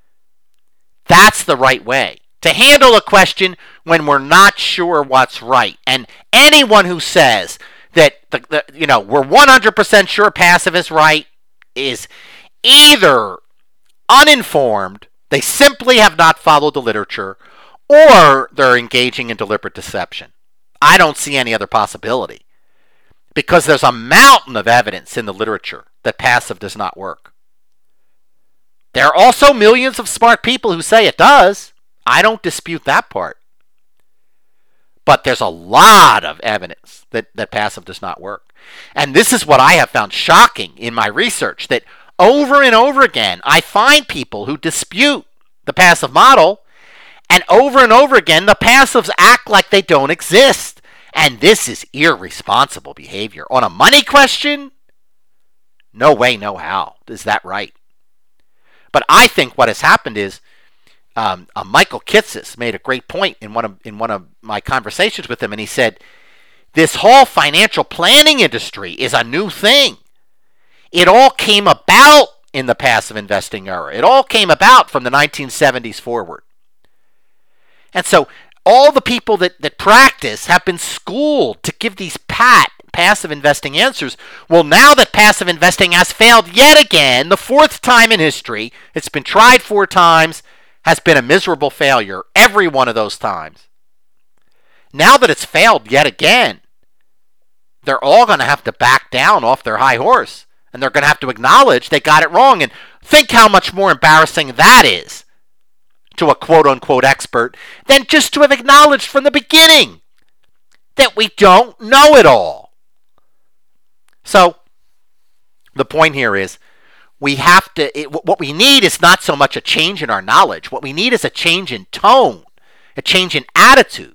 That's the right way to handle a question when we're not sure what's right. And anyone who says that the, the you know we're one hundred percent sure passive is right is either uninformed, they simply have not followed the literature, or they're engaging in deliberate deception. I don't see any other possibility, because there's a mountain of evidence in the literature that passive does not work. There are also millions of smart people who say it does. I don't dispute that part. But there's a lot of evidence that, that passive does not work. And this is what I have found shocking in my research, that over and over again, I find people who dispute the passive model, and over and over again, the passives act like they don't exist. And this is irresponsible behavior. On a money question, no way, no how. Is that right? But I think what has happened is um, uh, Michael Kitces made a great point in one of in one of my conversations with him, and he said, this whole financial planning industry is a new thing. It all came about in the passive investing era. It all came about from the nineteen seventies forward. And so all the people that, that practice have been schooled to give these pat passive investing answers. Well, now that passive investing has failed yet again, the fourth time in history, it's been tried four times, has been a miserable failure every one of those times. Now that it's failed yet again, they're all going to have to back down off their high horse, and they're going to have to acknowledge they got it wrong. And think how much more embarrassing that is to a quote-unquote expert than just to have acknowledged from the beginning that we don't know it all. So the point here is we have to, it, what we need is not so much a change in our knowledge. What we need is a change in tone, a change in attitude.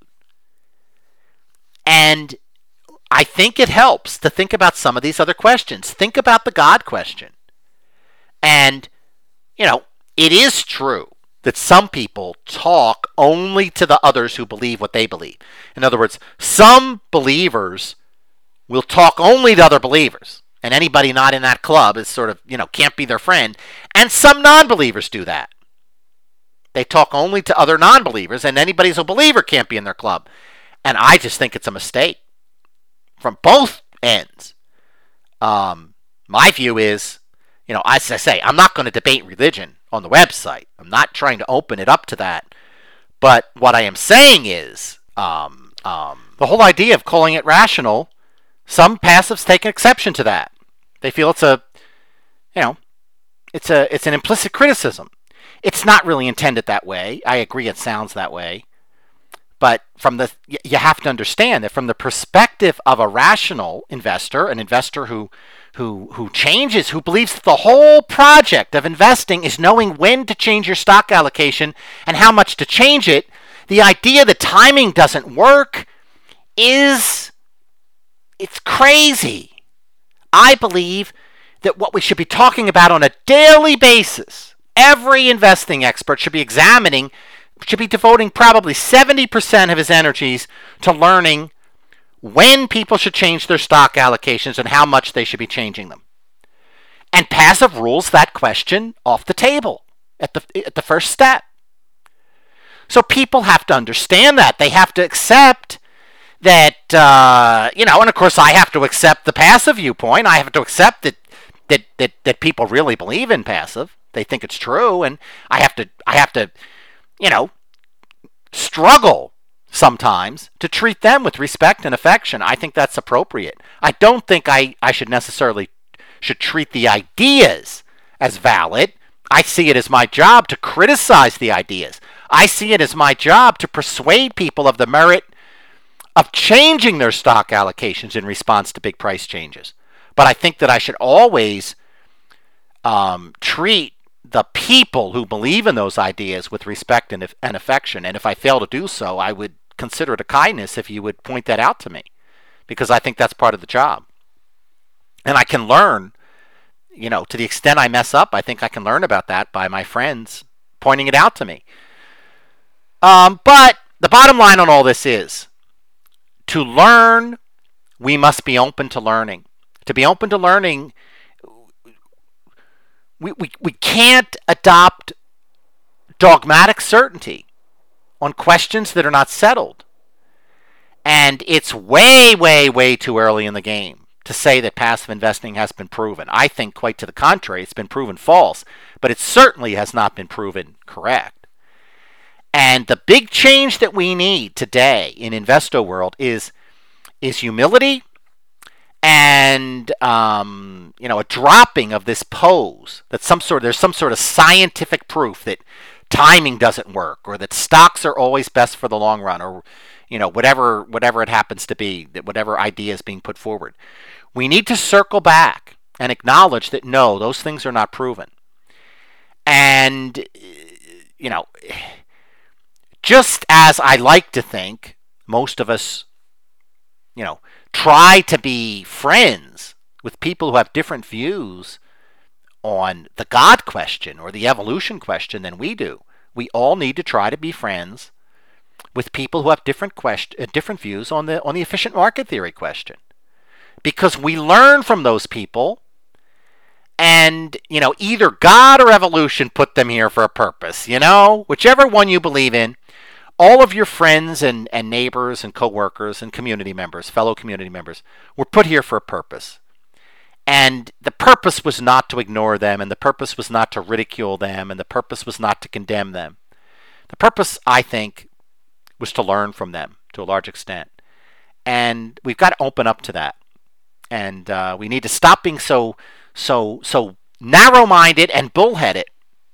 And I think it helps to think about some of these other questions. Think about the God question. And, you know, it is true that some people talk only to the others who believe what they believe. In other words, some believers will talk only to other believers, and anybody not in that club is sort of, you know, can't be their friend. And some non-believers do that. They talk only to other non-believers, and anybody who's a believer can't be in their club. And I just think it's a mistake from both ends. Um, my view is, you know, as I say, I'm not going to debate religion on the website. I'm not trying to open it up to that. But what I am saying is, um, um, the whole idea of calling it rational, some passives take an exception to that. They feel it's a, you know, it's a it's an implicit criticism. It's not really intended that way. I agree it sounds that way. But from the you have to understand that from the perspective of a rational investor, an investor who who who changes, who believes that the whole project of investing is knowing when to change your stock allocation and how much to change it, the idea that timing doesn't work is it's crazy. I believe that what we should be talking about on a daily basis, every investing expert should be examining, should be devoting probably seventy percent of his energies to learning when people should change their stock allocations and how much they should be changing them. And passive rules that question off the table at the, at the first step. So people have to understand that. They have to accept that, uh, you know, and of course I have to accept the passive viewpoint. I have to accept that, that, that, that people really believe in passive. They think it's true. And I have to, I have to, you know, struggle sometimes to treat them with respect and affection. I think that's appropriate. I don't think I, I should necessarily should treat the ideas as valid. I see it as my job to criticize the ideas. I see it as my job to persuade people of the merit of changing their stock allocations in response to big price changes. But I think that I should always um, treat the people who believe in those ideas with respect and, and affection. And if I fail to do so, I would consider it a kindness if you would point that out to me, because I think that's part of the job. And I can learn, you know, to the extent I mess up, I think I can learn about that by my friends pointing it out to me. Um, but the bottom line on all this is, to learn, we must be open to learning. To be open to learning, we, we, we can't adopt dogmatic certainty on questions that are not settled. And it's way, way, way too early in the game to say that passive investing has been proven. I think quite to the contrary, it's been proven false, but it certainly has not been proven correct. And the big change that we need today in Investo world is, is humility and um, you know, a dropping of this pose that some sort there's some sort of scientific proof that timing doesn't work, or that stocks are always best for the long run, or you know, whatever whatever it happens to be, that whatever idea is being put forward. We need to circle back and acknowledge that no, those things are not proven. And you know, just as I like to think, most of us, you know, try to be friends with people who have different views on the God question or the evolution question than we do. We all need to try to be friends with people who have different question, uh, different views on the on the efficient market theory question, because we learn from those people. And, you know, either God or evolution put them here for a purpose, you know, whichever one you believe in. All of your friends and, and neighbors and coworkers and community members, fellow community members, were put here for a purpose. And the purpose was not to ignore them, and the purpose was not to ridicule them, and the purpose was not to condemn them. The purpose, I think, was to learn from them to a large extent. And we've got to open up to that. And uh, we need to stop being so so so narrow-minded and bullheaded,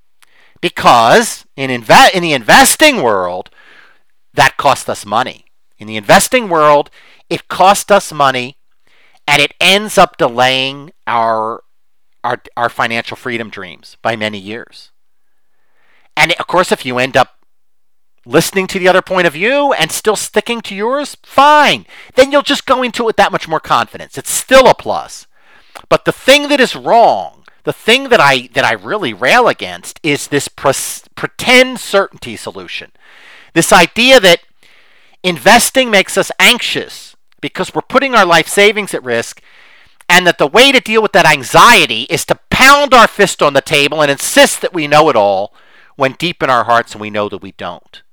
because in inve- in the investing world, that cost us money. In the investing world, it cost us money, and it ends up delaying our our our financial freedom dreams by many years. And of course, if you end up listening to the other point of view and still sticking to yours, fine. Then you'll just go into it with that much more confidence. It's still a plus. But the thing that is wrong, the thing that I that I really rail against, is this pre- pretend certainty solution. This idea that investing makes us anxious because we're putting our life savings at risk, and that the way to deal with that anxiety is to pound our fist on the table and insist that we know it all, when deep in our hearts we know that we don't.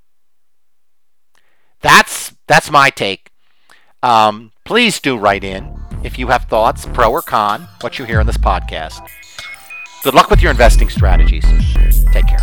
That's that's my take. Um, please do write in if you have thoughts, pro or con, what you hear on this podcast. Good luck with your investing strategies. Take care.